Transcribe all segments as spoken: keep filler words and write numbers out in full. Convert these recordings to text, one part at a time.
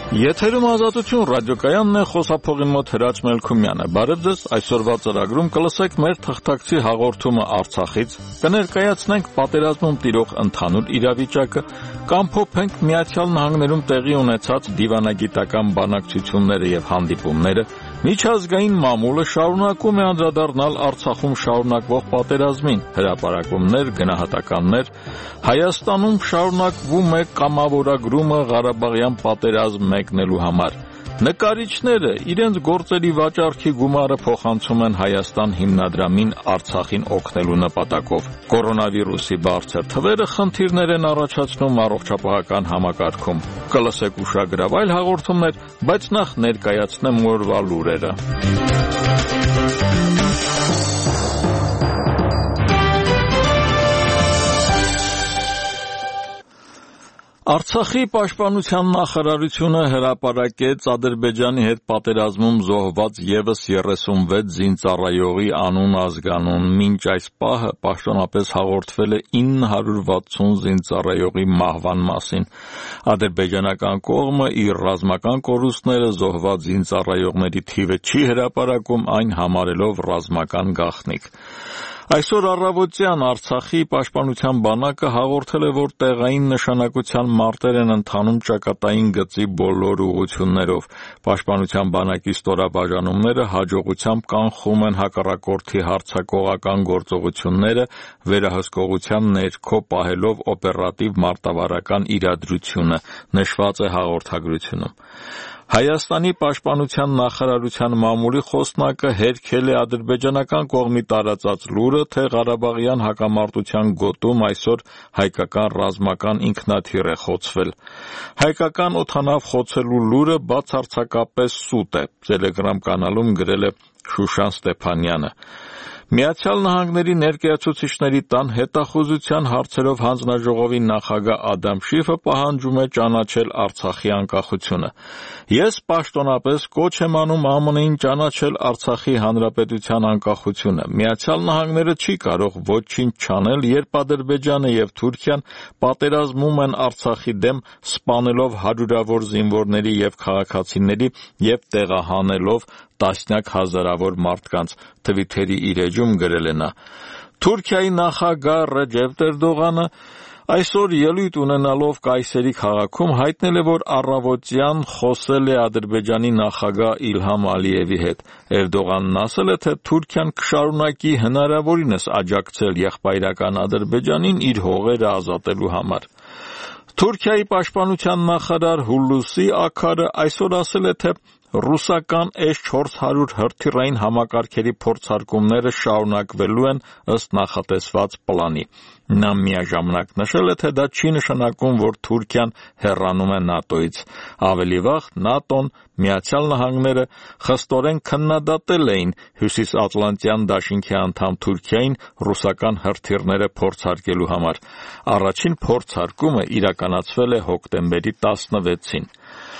Եթերում ազատություն ռադիոկայանն է, խոսափողին մոտ Հրաչ Մելքումյանը։ Բարև ձեզ, այսօրվա ծրագրում կլսեք մեր թղթակցի հաղորդումը Արցախից, կներկայացնենք պատերազմում տիրող ընդհանուր իրավիճակը, կամփոփենք Միացյալ Նահանգներում տեղի ունեցած դիվանագիտական բանակցությունները եւ հանդիպումները, միջազգային մամուլը շարունակում է անդրադառնալ Արցախում շարունակվող պատերազմին, հրապարակումներ, գնահատականներ, Հայաստանում շարունակվում է կամավորագրումը Ղարաբաղյան պատերազմ մեկնելու համար։ Նկարիչները իրենց գործերի վաճառքի գումարը փոխանցում են Հայաստան հիմնադրամին Արցախին օգնելու նպատակով։ Կորոնավիրուսի բարձր թվերը խնդիրներ են առաջացնում առողջապահական համակարգում։ Կլսեք ուշագրավ այլ հաղորդումներ, բայց նախ ներկայացնեմ օրվա լուրերը։ Արցախի պաշտպանության նախարարությունը հրապարակեց Ադրբեջանի հետ պատերազմում զոհված ևս երեսունվեց զինծառայողի անուն ազգանուն։ Մինչ այս պահը պաշտոնապես հաղորդվել է ինը հարյուր վաթսուն զինծառայողի մահվան մասին։ Ադրբեջանական կողմը իր ռազմական կորուստները զոհված զինծառայողների թիվը չի հրապարակում, այն համարելով ռազմական գաղտնիք։ Այսօր առավոտյան Արցախի պաշտպանության բանակը հաղորդել է, որ տեղային նշանակության մարտեր են ընթանում ճակատային գծի բոլոր ուղղություններով։ Պաշտպանության բանակի ստորաբաժանումները հաջողությամբ կանխում են հակառակորդի հարձակողական գործողությունները, վերահսկողության ներքո պահելով օպերատիվ մարտավարական իրադրությունը, նշված է հաղորդագրությունում։ Հայաստանի պաշտպանության նախարարության մամուլի խոսնակը հերքել է ադրբեջանական կողմի տարածած լուրը, թե Ղարաբաղյան հակամարտության գոտում այսօր հայկական ռազմական ինքնաթիռ է խոցվել։ Հայկական օդանավ խոցելու լուրը բացարձակապես սուտ է, Telegram կանալում գրել է Շուշան Ստեփանյանը։ Միացյալ Նահանգների ներկայացուցիչների տան հետախուզության հարցերով հանձնաժողովի նախագահ Ադամ Շիֆը պահանջում է ճանաչել Արցախի անկախությունը։ Ես պաշտոնապես կոչ եմ անում ԱՄՆ-ին ճանաչել Արցախի հանրապետության անկախությունը։ Միացյալ Նահանգները չի կարող ոչինչ չանել, երբ Ադրբեջանը եւ Թուրքիան պատերազմում են Արցախի դեմ, սպանելով հարյուրավոր զինվորների եւ քաղաքացիների եւ տեղահանելով տասնյակ հազարավոր մարդկանց, Թվիթերի իր էջում գրել է նա։ Թուրքիայի նախագահ Ռեջեփ Էրդողանը այսօր ելույթ ունենալով Կայսերի քաղաքում հայտնել է, որ առավոտյան խոսել է Ադրբեջանի նախագահ Իլհամ Ալիևի հետ։ Էրդողանն ասել է, թե Թուրքիան կշարունակի հնարավորինս աջակցել եղբայրական Ադրբեջանին իր հողերը ազատելու համար։ Թուրքիայի պաշտպանության նախարար Հուլուսի Աքարը այսօր ասել է, թե ռուսական էս չորս հարյուր հրթիռային համակարգերի փորձարկումները շարունակվելու են ըստ նախատեսված պլանի։ Նա միաժամանակ նշել է, թե դա չի նշանակում, որ Թուրքիան հեռանում է ՆԱՏՕ-ից։ Ավելի վաղ ՆԱՏՕ-ն, Միացյալ Նահանգները խստորեն քննադատել էին Հյուսիսատլանտյան դաշինքի անդամ Թուրքիային ռուսական հրթիռները փորձարկելու համար։ Առաջին փորձարկումը իրականացվել է հոկտեմբերի տասնվեցին։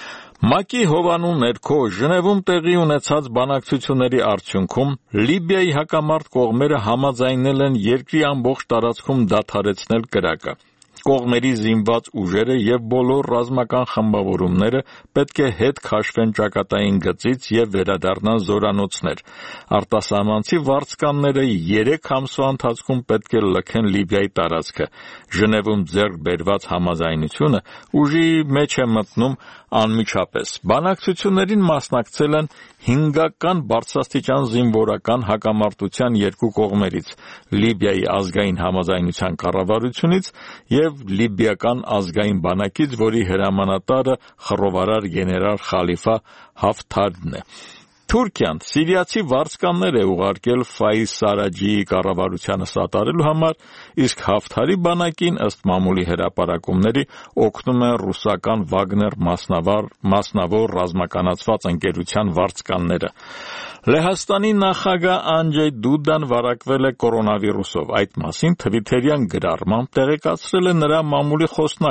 ՄԱԿ-ի հովանու ներքո Ժնևում տեղի ունեցած բանակցությունների արդյունքում Լիբիայի հակամարտ կողմերը համաձայնել են երկրի ամբողջ տարածքում դադարեցնել կրակը։ Կողմերի զինված ուժերը եւ բոլոր ռազմական խմբավորումները պետք է հետ քաշվեն ճակատային գծից եւ վերադառնան զորանոցներ։ Արտասահմանցի վարձկանները երեք ամսվա ընթացքում պետք է լքեն Լիբիայի տարածքը։ Ժնևում ձեռք բերված համաձայնությունը ուժի մեջ է մտնում անմիջապես։ Բանակցություններին մասնակցել են հինգական բարձրաստիճան զինվորական հակամարտության երկու կողմերից՝ Լիբիայի ազգային համաձայնության կառավարությունից եւ լիբիական ազգային բանակից, որի հրամանատարը խռովարար գեներալ Խալիֆա Հաֆթարն է։ Թուրքիան սիրիացի վարձկաններ է ուղարկել Ֆայիզ Սարաջիի կառավարությանը սատարելու համար, իսկ Հաֆթարի բանակին, ըստ մամուլի հրապարակումների, օգնում են ռուսական Վագներ մասնավոր ռազմականացված ընկերության վարձկանները։ Լեհաստանի նախագահ Անջեյ Դուդան վարակվել է կորոնավիրուսով։ Այդ մասին թվիթերյան գրառմամբ տեղեկացրել է նրա մամուլի խոսնակը։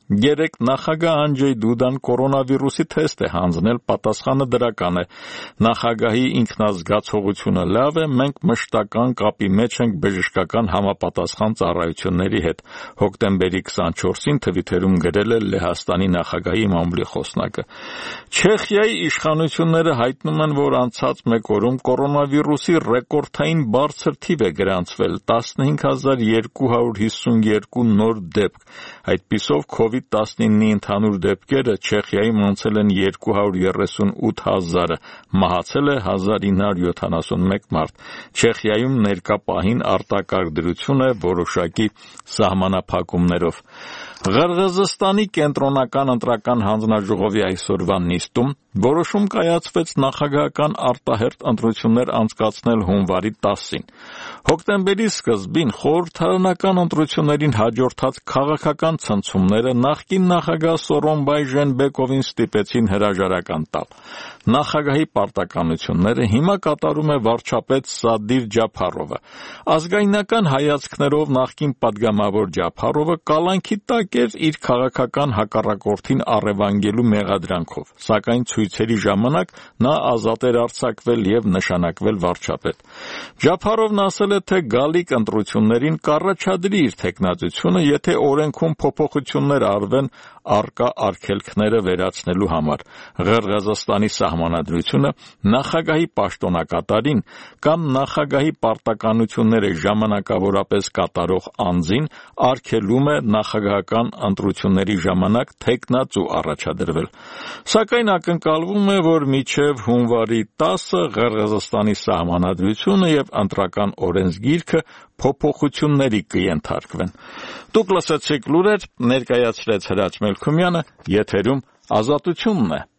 Երեք նախագահ Անջեյ Դուդան կորոնավիրուսի թեստ է հանձնել, պատասխանը դրական է։ Նախագահի ինքնազգացողությունը լավ է, մենք մշտական կապի մեջ ենք բժշկական համապատասխան ծառայությունների հետ։ Հոկտեմբերի քսանչորսին Թվիթերում գրել է Լեհաստանի նախագահի մամուլի խոսնակը։ Չեխիայի իշխանությունները հայտնում են, որ անցած մեկ օրում կորոնավիրուսի ռեկորդային բարձր թիվ է գրանցվել՝ տասնհինգ հազար երկու հարյուր հիսունյոթ նոր դեպք։ Այդպիսով քովիդ տասնիննի ընդհանուր դեպքերը Չեխիայում անցել են երկու հարյուր երեսունութ հազարը, մահացել է հազար ինը հարյուր յոթանասունմեկ մարդ։ Չեխիայում ներկա պահին արտակարգ դրություն է որոշակի սահմանափակումներով։ Ղրղըզստանի կենտրոնական ընտրական հանձնաժողովի այսօրվա նիստում որոշում կայացվեց նախագահական արտահերթ ընտրություններ անցկացնել հունվարի տասին։ Հոկտեմբերի սկզբին խորհրդարանական ընտրություններին հաջորդած քաղաքական ցնցումները նախկին նախագահ Սորոնբայ Ժենբեկովին ստիպեցին հրաժարական տալ։ Նախագահի պարտականությունները հիմա կատարում է վարչապետ Սադիր Ջափարովը։ Ազգայնական հայացքներով նախկին պատգամավոր Ջափարովը կալանքի տակ էր իր քաղաքական հակառակորդին առևանգելու մեղադրանքով, սակայն ցույցերի ժամանակ նա ազատ էր արձակվել եւ նշանակվել վարչապետ։ Ջափարովն ասել է, թե գալիք ընտրություններին կառաջադրի իր թեկնածությունը, եթե օրենքում փոփոխություններ արվեն առկա արգելքները վերացնելու համար։ Ղրղըզստանի սահմանադրությունը նախագահի պաշտոնակատարին կամ նախագահի պարտականությունները ժամանակավորապես կատարող անձին արգելում է նախագահական ընտրությունների ժամանակ թեկնածու առաջադրվել։ Սակայն ակնկալվում է, որ մինչև հունվարի տասը Ղրղըզստանի սահմանադրությունը եւ ընտրական օրենսգիրքը փոփոխությունների կենթարկվեն։ Դուք լսեցիք լուրեր, ներկայացրեց Հրաչ Մելքումյանը, եթերում Ազատությունն է։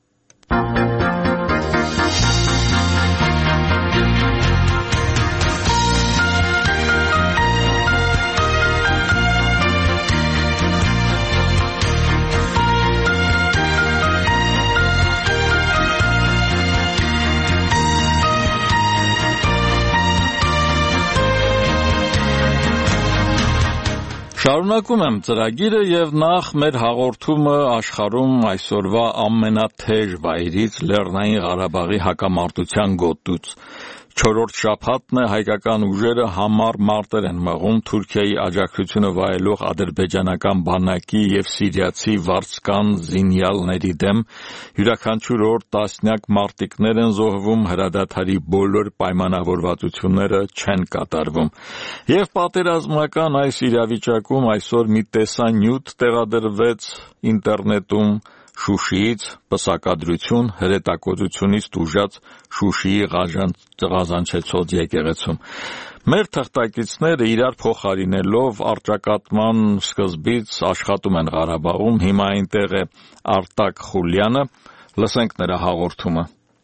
Շարունակում եմ ծրագիրը եւ նախ մեր հաղորդումը աշխարհում այսօրվա ամենաթեժ վայրից Լեռնային Ղարաբաղի հակամարտության գոտուց։ Չորրորդ շաբաթն է հայկական ուժերը համառ մարտեր են մղում Թուրքիայի աջակցությունը վայելող ադրբեջանական բանակի եւ սիրիացի վարձկան զինյալների դեմ։ Յուրաքանչյուր օր տասնյակ մարտիկներ են զոհվում, հրադադարի բոլոր պայմանավորվածությունները չեն կատարվում։ Եվ պատերազմական այս իրավիճակում այսօր մի տեսանյութ տեղադրվեց ինտերնետում Շուշիից, պսակադրություն, հրետակոծությունից տուժած Շուշիի Ղազանչեցոտ եկեղեցում։ Մեր թղթակիցները իրար փոխարինելով առճակատման սկզբից աշխատում են Ղարաբաղում, հիմա այնտեղ է Արտակ Խուլյանը, լսենք նրա հաղորդումը։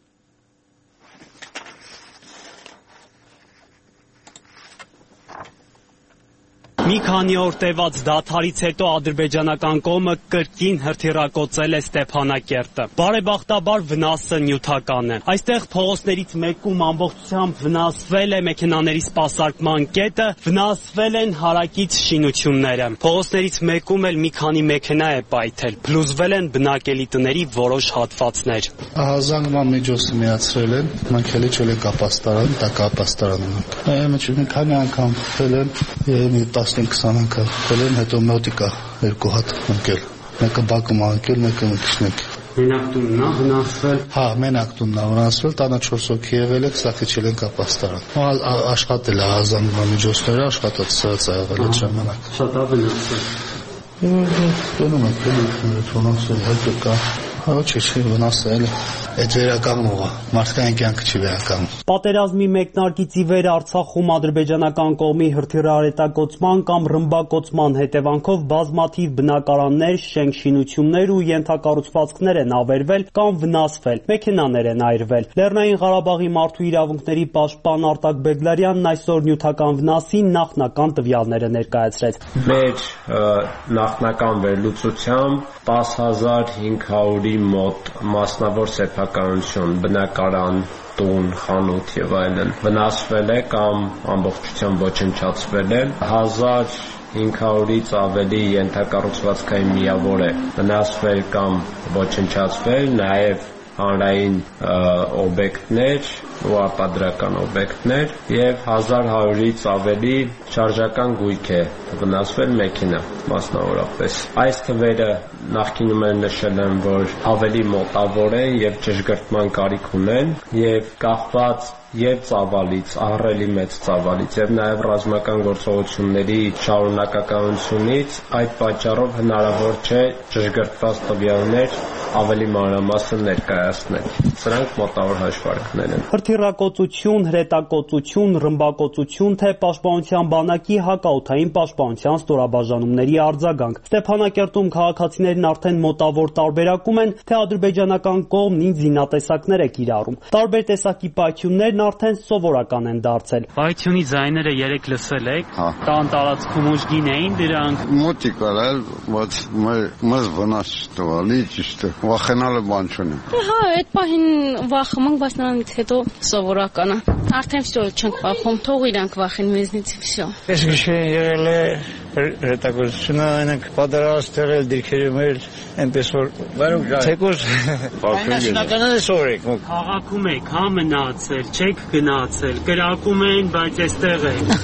Մի քանի օր տևած դադարից հետո ադրբեջանական կողմը կրկին հրթիռակոծել է Ստեփանակերտը։ Բարեբախտաբար վնասը նյութական է։ Այստեղ փողոցներից մեկում ամբողջությամբ վնասվել է մեքենաների սպասարկման կետը, վնասվել են հարակից շինությունները։ Փողոցներից մեկում էլ մի քանի մեքենա է պայթել, փլուզվել են բնակելի տների որոշ հատվածներ։ Զանգման միջոցը միացրել են, մենք էլի չել ենք ապաստարան, դա ապաստարանում ենք։ Այո, մի քանի անգամ փել են, մի տասնհինգ-քսան անգամ փել են, հետո մոտիկա երկու հատ ընկել։ Մեկը բակում անկել, մեկը մկիշնեք։ Մենակ տունն է վնասվել։ Հա, մենակ տունն է վնասվել, տանը չորս հոգի եղել եք, սա քիչ ենք ապաստարան։ Աշխատել է զանգման միջոցները, աշխատած սրած է եղել այդ ժամանակ։ Շատ է վնասվել։ Դնում եք, վնասել, հետո կա։ Հա, չէ, չի վնասել։ Այդ վերականգնող է, մարդկային կյանքը չի վերականգնում։ Պատերազմի մեկնարկից ի վեր Արցախում ադրբեջանական կողմի հրթիռահրետակոծման կամ ռմբակոծման հետևանքով բազմաթիվ բնակարաններ, շենք-շինություններ ու ենթակառուցվածքներ են ավերվել կամ վնասվել, մեքենաներ են այրվել։ Լեռնային Ղարաբաղի մարդու իրավունքների պաշտպան Արտակ Բեգլարյանն այսօր նյութական վնասի նախնական տվյալները ներկայացրեց։ Մեր նախնական վերլուծությամբ տասը հազար հինգ հարյուրի մոտ մասնավոր սեփականություն, բնակարան, տուն, խանութ եւ այլն վնասվել է կամ ամբողջությամբ ոչնչացվել է։ հազար հինգ հարյուրից ավելի ենթակառուցվածքային միավոր է վնասվել կամ ոչնչացվել, նաև հանրային օբյեկտներ ու արտադրական օբյեկտներ եւ հազար հարյուրից ավելի շարժական գույք է վնասվել մեքենա մասնավորապես։ Այս թվերը նախկինում են նշել են, որ ավելի մոտավոր են եւ ճշգրտման կարիք ունեն եւ կախված եւ ծավալից, ահռելի մեծ ծավալից եւ նաեւ ռազմական գործողությունների շարունակականությունից այդ պատճառով հնարավոր չէ ճշգրտված տվյալներ ավելի մանրամասն ներկայացնել։ Սրանք մոտավոր հաշվարկներ են։ Հրթիռակոծություն, հրետակոծություն, ռմբակոծություն, թե պաշտպանության բանակի հակաօդային պաշտպանության ստորաբաժանումների արձագանք։ Ստեփանակերտում քաղաքացիներն արդեն մոտավոր տարբերակում են, թե ադրբեջանական կողմն ինչ զինատեսակներ է կիրառում։ Տարբեր տեսակի պայթյուններն արդեն սովորական են դարձել։ Պայթյունի ձայները երեք լսել եք։ Տան տարածքում ուժգին էին դրանք։ Մոտիկ արել, բայց մեզ վնաս տվալի ճիշտ է։ Վախենալը բան չունի։ Հա, այդ պահին վախում ենք, բայց նրանից հետո սովորական է։ Արդեն всё չենք վախում, թող իրանք վախեն մեզնից всё։ Ես գիշեր եղել է հրետակոծությունը, այնենք պատերազմ տեղել դիրքերում էլ այնպես որ թեկուզ այնաշնականը սորեք։ Քաղաքում եք, հա մնացել, չեք գնացել, կրակում են, բայց այստեղ եք։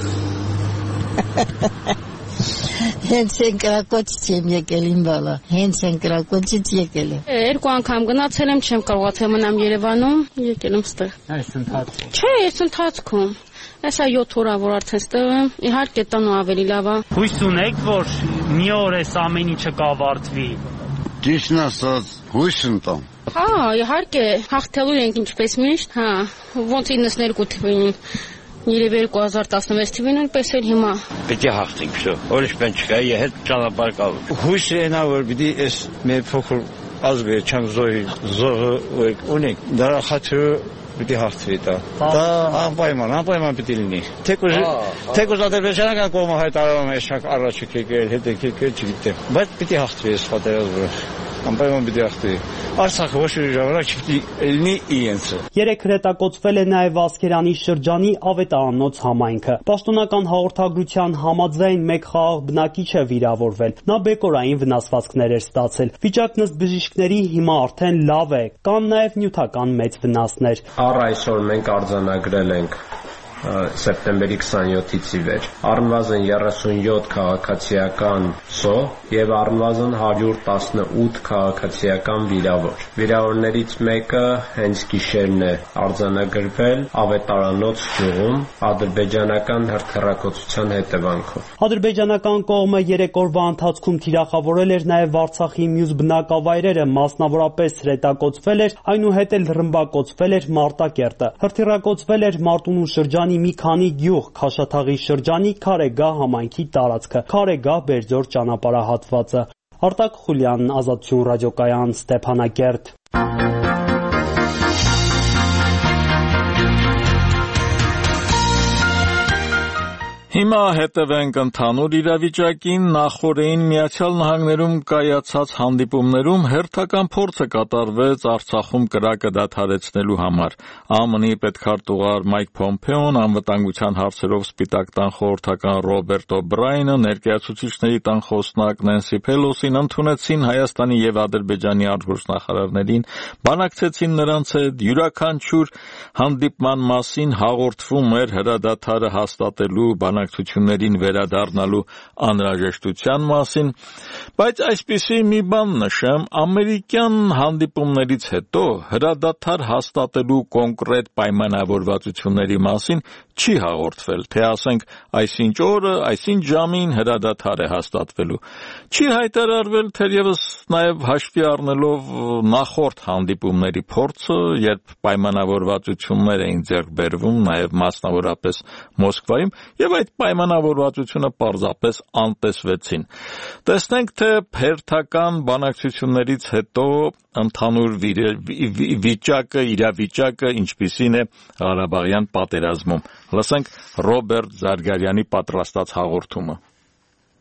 Հենց են կրակոցից եմ եկել իմ բալա, հենց են կրակոցից եկել եմ։ Երկու անգամ գնացել եմ, չեմ կարողացել մնամ Երևանում, եկել եմ ստեղ։ Այս ընթացքում։ Չէ, այս ընթացքում։ Այսա յոթ օր որ արդեն ստեղ եմ, իհարկե տանու ավելի լավ է։ Հույս ունեք, որ մի օր այս ամեն ինչը կավարտվի։ Ճիշտն ասած, հույս ունեմ։ Հա, իհարկե, հաղթելու ենք ինչպես միշտ, հա, ոնց իննսներկու թվին։ Երևի երկու հազար տասնվեց թվին նույնպես էլ հիմա։ Պիտի հաղթենք, всё։ Ուրիշ բան չկա, հետ ճանապարհ կա։ Հույսը այնա որ պիտի այս մեր փոքր ազգը չեմ զոհի, զոհը ունենք։ Դրա խաթրը պիտի հաղթվի դա։ Դա անպայման, անպայման պիտի լինի։ Թեկուզ թեկուզ ադրբեջանական կողմը հայտարարում է շակ առաջ եկել, հետ եկել, չգիտեմ։ Բայց պիտի հաղթվի այս պատերազմը։ Անպայման պիտի հաղթվի։ Արցախը ոչ մի ժամանակ չպիտի լինի իրենցը։ Երեք հրետակոծվել է նաև Ասկերանի շրջանի Ավետարանոց համայնքը։ Պաշտոնական հաղորդագրության համաձայն մեկ խաղաղ բնակիչ է վիրավորվել։ Նա բեկորային վնասվածքներ էր ստացել։ Վիճակն ըստ բժիշկների հիմա արդեն լավ է, կան նաև նյութական մեծ վնասներ։ Առ այսօր մենք արձանագրել ենք սեպտեմբերի քսանյոթից ի վեր առնվազն երեսունյոթ քաղաքացիական զոհ եւ առնվազն հարյուր տասնութ քաղաքացիական վիրավոր։ Վիրավորներից մեկը հենց գիշերն է արձանագրվել Ավետարանոց գյուղում ադրբեջանական հրթիռակոծության հետևանքով։ Ադրբեջանական կողմը երեք օրվա ընթացքում թիրախավորել էր նաև Արցախի մյուս բնակավայրերը, մասնավորապես հրետակոծվել էր, այնուհետ էլ ռմբակոծվել էր Մարտակերտը։ Հրթիռակոծվել էր Մարտունու շրջանի մի քանի գյուղ, Քաշաթաղի շրջանի Քարեգահ համայնքի տարածքը, Քարեգահ-Բերձոր ճանապարհահատվածը։ Արտակ Խուլյան, Ազատություն ռադիոկայան, Ստեփանակերտ։ Հիմա հետևենք ընդհանուր իրավիճակին։ Նախորդին Միացյալ Նահանգներում կայացած հանդիպումներում հերթական փորձ է կատարվեց Արցախում կրակը դադարեցնելու համար։ ԱՄՆ-ի պետքարտուղար Մայք Փոմփեոն, անվտանգության հարցերով Սպիտակ տան խորհրդական Ռոբերտ Օբրայենը, ներկայացուցիչների տան խոսնակ Նենսի Փելոսին ընդունեցին Հայաստանի եւ Ադրբեջանի արտգործնախարարներին, բանակցեցին նրանց հետ, յուրաքանչյուր հանդիպման մասին հաղորդվում էր հրադադարը հաստատելու բանակցություններին վերադառնալու անհրաժեշտության մասին, բայց այսպիսի մի բան նշեմ, ամերիկյան հանդիպումներից հետո հրադադար հաստատելու կոնկրետ պայմանավորվածությունների մասին չի հաղորդվել, թե ասենք այսինչ օրը, այսինչ ժամին հրադադար է հաստատվելու։ Չի հայտարարվել թերևս նաև հաշվի առնելով նախորդ հանդիպումների փորձը, երբ պայմանավորվածություններ էին ձեռք բերվում նաև մասնավորապես Մոսկվայում, եւ այդ պայմանավորվածությունը պարզապես անտեսվեցին։ Տեսնենք, թե հերթական բանակցություններից հետո ընդհանուր վիճակը, իրավիճակը ինչպիսին է Ղարաբաղյան պատերազմում։ Լսենք Ռոբերտ Զարգարյանի պատրաստած հաղորդումը։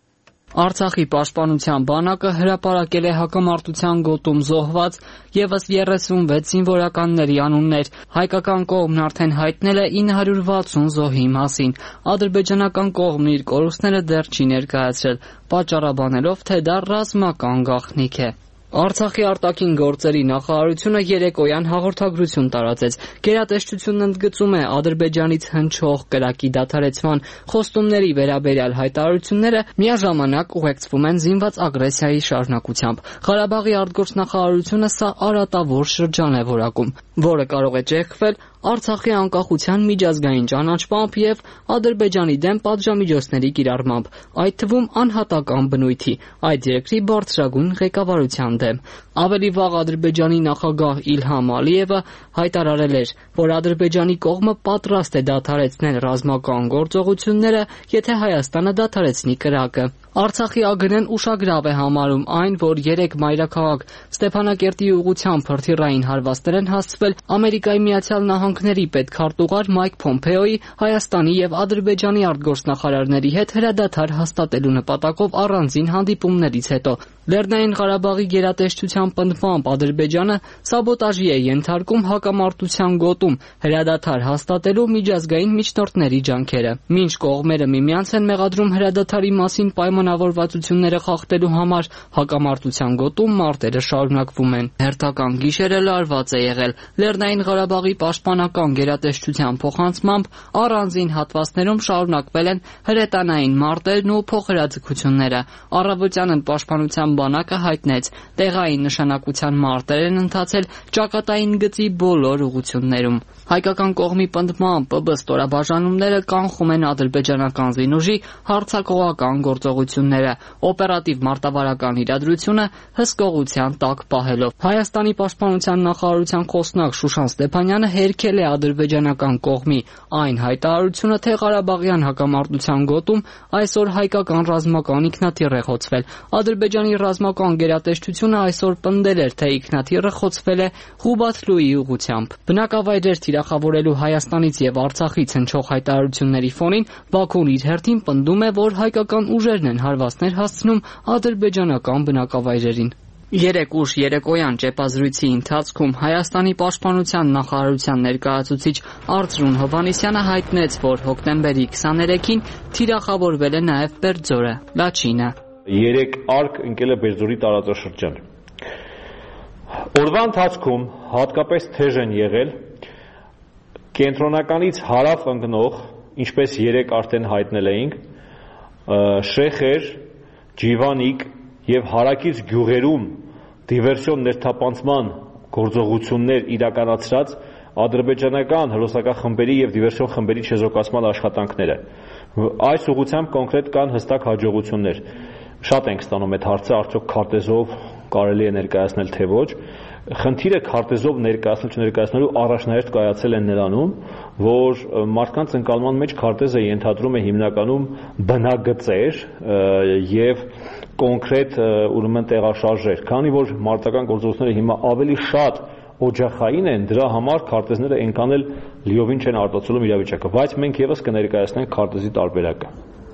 Արցախի պաշտպանության բանակը հրապարակել է հակամարտության գոտում զոհված եւս երեսունվեց զինվորականների անուններ։ Հայկական կողմն արդեն հայտնել է ինը հարյուր վաթսուն զոհի մասին։ Ադրբեջանական կողմն իր կորուստները դեռ չի ներկայացրել, պատճառաբանելով, թե դա ռազմական գաղտնիք է։ Արցախի արտաքին գործերի նախարարությունը երեկոյան հաղորդագրություն տարածեց։ Գերատեսչությունն ընդգծում է Ադրբեջանից հնչող կրակի դադարեցման խոստումների վերաբերյալ հայտարարությունները միաժամանակ ուղեկցվում են զինված ագրեսիայի շարունակությամբ։ Ղարաբաղի արտգործնախարարությունը սա արատավոր շրջան է որակում, որը կարող է ճեղքվել Արցախի անկախության միջազգային ճանաչմամբ եւ Ադրբեջանի դեմ պատժամիջոցների կիրառմամբ, այդ թվում անհատական բնույթի, այդ երկրի բարձրագույն ղեկավարության դեմ։ Ավելի վաղ Ադրբեջանի նախագահ Իլհամ Ալիևը հայտարարել էր, որ Ադրբեջանի կողմը պատրաստ է դադարեցնել ռազմական գործողությունները, եթե Հայաստանը դադարեցնի կրակը։ Արցախի ԱԳՆ-ն ուշագրավ է համարում այն, որ երեք մայրաքաղաք Ստեփանակերտի ուղղությամբ հրթիռային հարվածներ են հասցվել Ամերիկայի Միացյալ Նահանգների պետքարտուղար Մայք Փոմփեոյի, Հայաստանի եւ Ադրբեջանի արտգործնախարարների հետ հրադադար հաստատելու նպատակով առանձին հանդիպումներից հետո։ Լեռնային Ղարաբաղի գերատեսչության պնդմամբ Ադրբեջանը սաբոտաժի է ենթարկում հակամարտության գոտում հրադադար հաստատելու միջազգային միջնորդների ջանքերը։ Մինչ կողմերը միմյանց են մեղադրում հրադադարի մասին պայմանավորվածությունները խախտելու համար, հակամարտության գոտում մարտերը շարունակվում են։ Հերթական գիշերը լարված է եղել։ Լեռնային Ղարաբաղի պաշտպանական գերատեսչության փոխանցմամբ առանձին հատվածներում շարունակվել են հրետանային մարտերն ու փոխհրաձգությունները։ Առավոտյանն պաշտպանության բանակը հայտնեց, տեղային նշանակության մարտեր են ընթացել ճակատային գծի բոլոր ուղղություններում։ Հայկական կողմի պնդմամբ ՊԲ ստորաբաժանումները կանխում են ադրբեջանական զինուժի հարձակողական գործողությունները, օպերատիվ մարտավարական իրադրությունը հսկողության տակ պահելով։ Հայաստանի պաշտպանության նախարարության խոսնակ Շուշան Ստեփանյանը հերքել է ադրբեջանական կողմի այն հայտարարությունը, թե Ղարաբաղյան հակամարտության գոտում այսօր հայկական ռազմական ինքնաթիռ է խոցվել։ Ադրբեջանի ռազմական գերատեսչությունը այսօր պնդել էր, թե ինքնաթիռը խոցվել է Ղուբաթլուի ուղղությամբ։ Բնակավայրեր թիրախավորելու Հայաստանից եւ Արցախից հնչող հայտարարությունների ֆոնին Բաքուն իր հերթին պնդում է, որ հայկական ուժերն են հարվածներ հասցնում ադրբեջանական բնակավայրերին։ Երեք ուշ երեկոյան ճեպազրույցի ընթացքում Հայաստանի պաշտպանության նախարարության ներկայացուցիչ Արծրուն Հովհաննիսյանը հայտնեց, որ հոկտեմբերի քսաներեքին թիրախավորվել է նաև Բերձորը, Լաչինը։ Երեք արկ ընկել է Բերձորի տարածաշրջան։ Օրվա ընթացքում հատկապես թեժ են եղել կենտրոնականից հարավ ընկնող, ինչպես երեք արդեն հայտնել էինք, Շեխեր, Ջիվանիկ եւ հարակից գյուղերում դիվերսիոն ներթափանցման գործողություններ իրականացրած ադրբեջանական հրոսակական խմբերի եւ դիվերսիոն խմբերի չեզոքացման աշխատանքները։ Այս ուղղությամբ կոնկրետ կան հստակ հաջողություններ։ Շատ ենք ստանում այդ հարցը, արդյոք քարտեզով կարելի է ներկայացնել թե ոչ։ Խնդիրը քարտեզով ներկայացնել չներկայացնելու առաջնահերթ կայացել է նրանում, որ մարդկանց ընկալման մեջ քարտեզը ենթադրում է հիմնականում բնագծեր եւ կոնկրետ ուրեմն տեղաշարժեր, քանի որ մարտական գործողությունները հիմա ավելի շատ օջախային են, դրա համար քարտեզները այնքան էլ լիովին չեն արտացոլում իրավիճակը, բայց մենք եւս կներկայացնենք քարտեզի տարբերակը։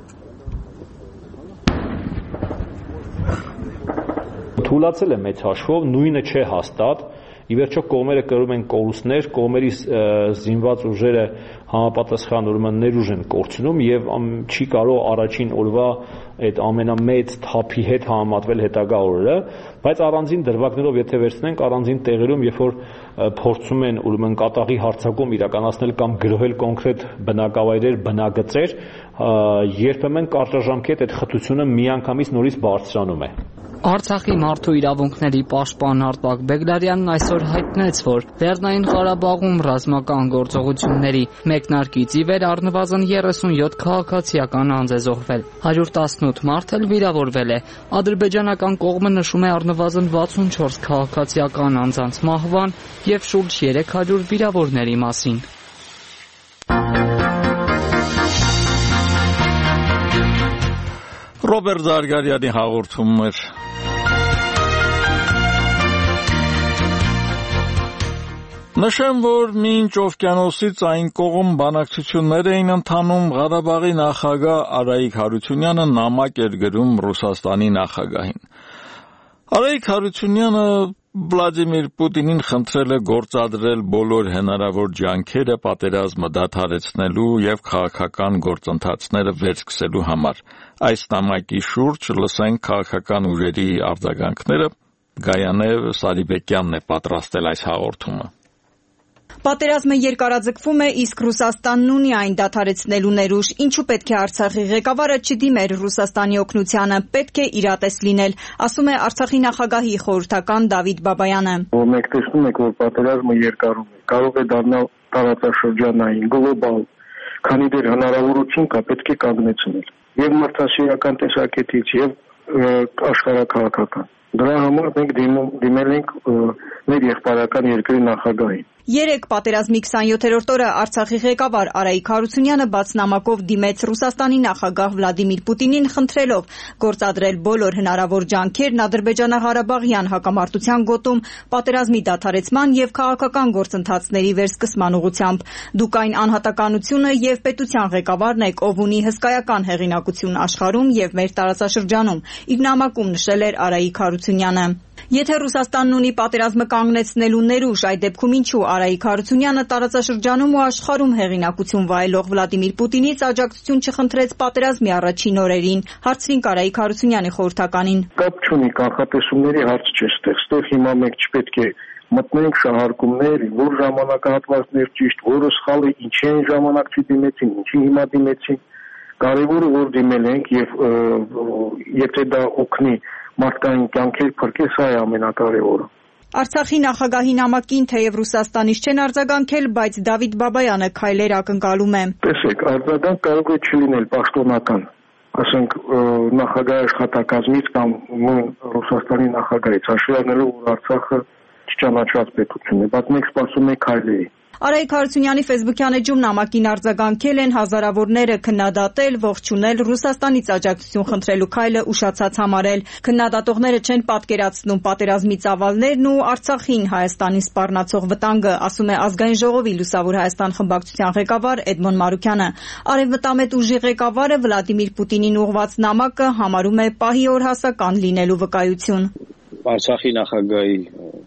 Թուլացել է մեծ հաշվով, նույնը չէ հաստատ, ի վերջո կողմերը կրում են կորուստներ, կողմերի զինված ուժերը համապատասխան ուրեմն ներուժ են կորցնում եւ չի կարող առաջին օրվա այդ ամենամեծ թափի հետ համեմատվել հետագա օրերը, բայց առանձին դրվագներով եթե վերցնենք առանձին տեղերում, երբ որ փորձում են ուրեմն կատաղի հարձակում իրականացնել կամ գրոհել կոնկրետ բնակավայրեր, բնագծեր, երբեմն կարճաժամկետ այդ խտությունը միանգամից նորից բարձրանում է։ Արցախի մարդու իրավունքների պաշտպան Արտակ Բեգլարյանն այսօր հայտնեց, որ Լեռնային Ղարաբաղում ռազմական գործողությունների մեկնարկից ի վեր առնվազն երեսունյոթ քաղաքացիական անձ է զոհվել, հարյուր տասնութ մարդ էլ վիրավորվել է։ Ադրբեջանական կողմը նշում է առնվազն վաթսունչորս քաղաքացիական անձանց մահվան եւ շուրջ երեք հարյուր վիրավորների մասին։ Ռոբերտ Զարգարյանի հաղորդումն էր։ Նշեմ, որ մինչ օվկիանոսից այն կողմ բանակցություններ էին ընթանում, Ղարաբաղի նախագահ Արայիկ Հարությունյանը նամակ էր գրում Ռուսաստանի նախագահին։ Արայիկ Հարությունյանը Վլադիմիր Պուտինին խնդրել է գործադրել բոլոր հնարավոր ջանքերը պատերազմը դադարեցնելու եւ քաղաքական գործընթացները վերսկսելու համար։ Այս նամակի շուրջ լսենք քաղաքական ուժերի արձագանքները։ Գայանե Սարիբեկյանն է պատրաստել այս հաղորդումը։ Պատերազմը երկարաձգվում է, իսկ Ռուսաստանն ունի այն դադարեցնելու ներուժ։ Ինչու պետք է Արցախի ղեկավարը չդիմեր Ռուսաստանի օգնությանը, պետք է իրատես լինել, ասում է Արցախի նախագահի խորհրդական Դավիթ Բաբայանը։ Մենք տեսնում ենք, որ պատերազմը երկարում է, կարող է դառնալ տարածաշրջանային, գլոբալ, քանի դեռ հնարավորություն կա, պետք է կանգնեցնել եւ մարդասիրական տեսակետից եւ աշխարհակաղակական։ Դրա համար մենք դիմել ենք մեր եղբայրական երկրի նախագահին։ Երեկ պատերազմի քսանյոթերորդ օրը Արցախի ղեկավար Արայիկ Հարությունյանը բաց նամակով դիմեց Ռուսաստանի նախագահ Վլադիմիր Պուտինին խնդրելով գործադրել բոլոր հնարավոր ջանքերն Ադրբեջանա-Ղարաբաղյան հակամարտության գոտում պատերազմի դադարեցման եւ քաղաքական գործընթացների վերսկսման ուղղությամբ։ Դուք այն անհատականությունը եւ պետության ղեկավարն եք, ով ունի հսկայական հեղինակություն աշխարհում եւ մեր տարածաշրջանում, իր նամակում նշել էր Արայիկ Հարությունյանը։ Եթե Ռուսաստանն ունի պատերազմը կանգնեցնելու ներուժ, այդ դեպքում ինչու Արայիկ Հարությունյանը տարածաշրջանում ու աշխարհում հեղինակություն վայելող Վլադիմիր Պուտինից աջակցություն չխնդրեց պատերազմի առաջին օրերին, հարցրին Արայիկ Հարությունյանի խորհրդականին։ Կապ չունի, կանխատեսումների հարց չէ, ստեղ, ստեղ հիմա մենք չպետք է մտնենք շահարկումներ, որ ժամանակահատվածներ ճիշտ, որը սխալ է, ինչի այն ժամանակ չդիմեցին, ինչի հիմա դիմեցին։ Կարևորը որ դիմել ենք եւ եթե դա օգնի մարդկային կյանքեր փրկել, սա է ամենակարևորը։ Արցախի նախագահի նամակին թեև Ռուսաստանից չեն արձագանքել, բայց Դավիթ Բաբայանը քայլեր ակնկալում է։ Տեսեք, արձագանք կարող է չլինել պաշտոնական, ասենք նախագահի աշխատակազմից կամ նույն Ռուսաստանի նախագահից, հաշվի առնելով որ Արցախը չճանաչված պետություն է, բայց մենք սպասում ենք քայլերի։ Արայիկ Հարությունյանի ֆեյսբուքյան էջում նամակին արձագանքել են հազարավորները քննադատել, ողջունել, Ռուսաստանից աջակցություն խնդրելու քայլը ուշացած համարել։ Քննադատողները չեն պատկերացնում պատերազմի ծավալներն ու Արցախին Հայաստանին սպառնացող վտանգը, ասում է Ազգային ժողովի Լուսավոր Հայաստան խմբակցության ղեկավար Էդմոն Մարուքյանը։ Արևմտամետ ուժի ղեկավարը Վլադիմիր Պուտինին ուղղված նամակը համարում է պահի օրհասական լինելու վկայություն։ Արցախի նախագահի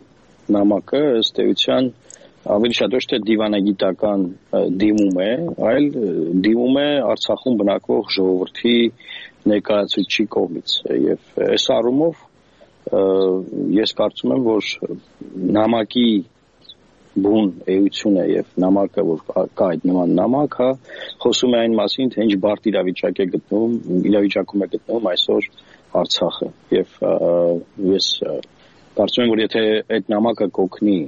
նամակը ըստ էության ավելի շատ ոչ թե դիվանագիտական դիմում է, այլ դիմում է Արցախում բնակվող ժողովրդի ներկայացուցիչի կողմից եւ այս առումով ես կարծում եմ, որ նամակի բուն էությունը եւ նամակը, որ կա այդ նման նամակ, հա, խոսում է այն մասին, թե ինչ բարդ իրավիճակ է գտնվում, իրավիճակում է գտնվում այսօր Արցախը եւ ես կարծում եմ, որ եթե այդ նամակը կօգնի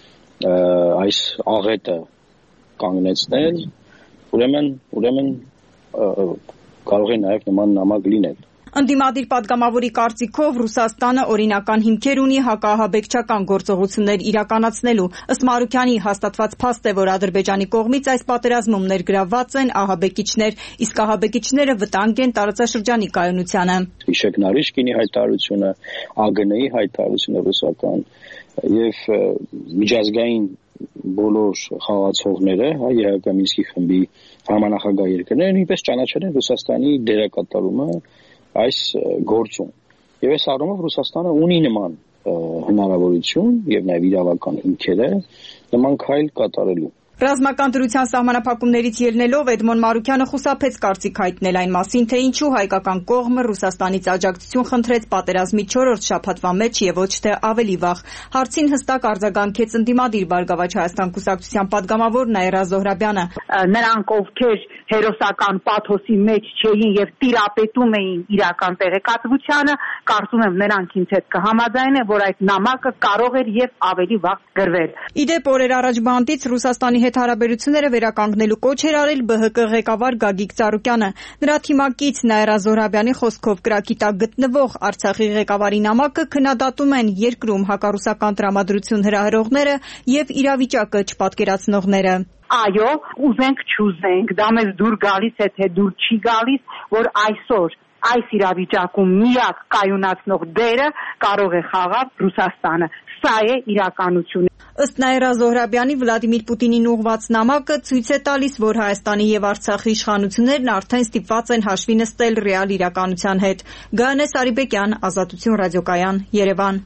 այս աղետը կանգնեցնել, ուրեմն ուրեմն կարող է նաև նման նամակ լինել։ Ընդդիմադիր պատգամավորի կարծիքով Ռուսաստանը օրինական հիմքեր ունի հակաահաբեկչական գործողություններ իրականացնելու։ Ըստ Մարուքյանի հաստատված փաստ է, որ Ադրբեջանի կողմից այս պատերազմում ներգրավված են ահաբեկիչներ, իսկ ահաբեկիչները վտանգ են տարածաշրջանի կայունությանը։ Հիշեք Նարիշկինի հայտարարությունը, ԱԳՆ-ի հայտարարությունը ռուսական եւ միջազգային բոլոր խաղացողները, հա, ԵՀԿ Մինսկի խմբի համանախագահ երկրները նույնպես ճանաչել են Ռուսաստանի դերակատարումը այս գործում։ Եվ այս առումով Ռուսաստանը ունի նման հնարավորություն եւ նաեւ իրավական հիմքեր է նման քայլ կատարելու։ Ռազմական դրության սահմանափակումներից ելնելով Էդմոն Մարուքյանը խուսափեց կարծիք հայտնել այն մասին, թե ինչու հայկական կողմը Ռուսաստանից աջակցություն խնդրեց պատերազմի չորրորդ շաբաթվա մեջ եւ ոչ թե ավելի վաղ։ Հարցին հստակ արձագանքեց ընդդիմադիր Բարգավաճ Հայաստան կուսակցության падգամավոր Նաիրա Զոհրաբյանը։ Նրանք, ովքեր հերոսական պաթոսի մեջ չէին եւ տիրապետում էին իրական տեղեկատվությանը, կարծում եմ նրանք ինձ հետ կհամաձայնեն, որ այդ նամակը կարող էր եւ ավելի վաղ գրվել։ Իդեպ օրեր առաջ բանտից Ռուսաստանի հետ հարաբերությունները վերականգնելու կոչ էր արել ԲՀԿ ղեկավար Գագիկ Ծառուկյանը։ Նրա թիմակից Նաիրա Զոհրաբյանի խոսքով կրակի տակ գտնվող Արցախի ղեկավարի նամակը քննադատում են երկրում հակառուսական տրամադրություն հրահրողները եւ իրավիճակը չպատկերացնողները։ Այո, ուզենք չուզենք, դա մեզ դուր գալիս է, թե դուր չի գալիս, որ այսօր այս իրավիճակում միակ կայունացնող դերը կարող է խաղալ Ռուսաստանը։ Սա է իրականությունը։ Ըստ Նաիրա Զոհրաբյանի, Վլադիմիր Պուտինին ուղղված նամակը ցույց է տալիս, որ Հայաստանի եւ Արցախի իշխանություններն արդեն ստիպված են հաշվի նստել ռեալ իրականության հետ։ Գայանե Սարիբեկյան, Ազատություն ռադիոկայան, Երևան։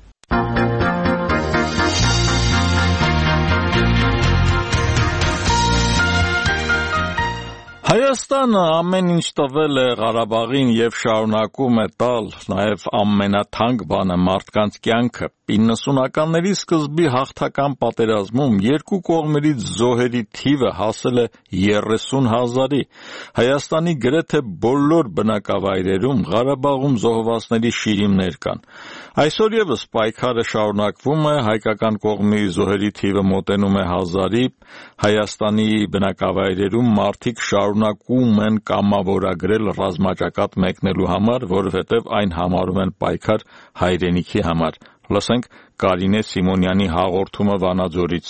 Հայաստանը ամեն ինչ տվել է Ղարաբաղին եւ շարունակում է տալ, նաեւ ամենաթանկ բանը մարդկանց կյանքը։ իննսունականների սկզբի հաղթական պատերազմում երկու կողմերից զոհերի թիվը հասել է երեսուն հազարի։ Հայաստանի գրեթե բոլոր բնակավայրերում Ղարաբաղում զոհվածների շիրիմներ կան։ Այսօր եւս պայքարը շարունակվում է, հայկական կողմի զոհերի թիվը մոտենում է հազարի, Հայաստանի բնակավայրերում մարդիկ շարունակում են կամավորագրել ռազմաճակատ մեկնելու համար, որովհետև այն համարում են պայքար հայրենիքի համար։ Լսենք Կարինե Սիմոնյանի հաղորդումը Վանաձորից։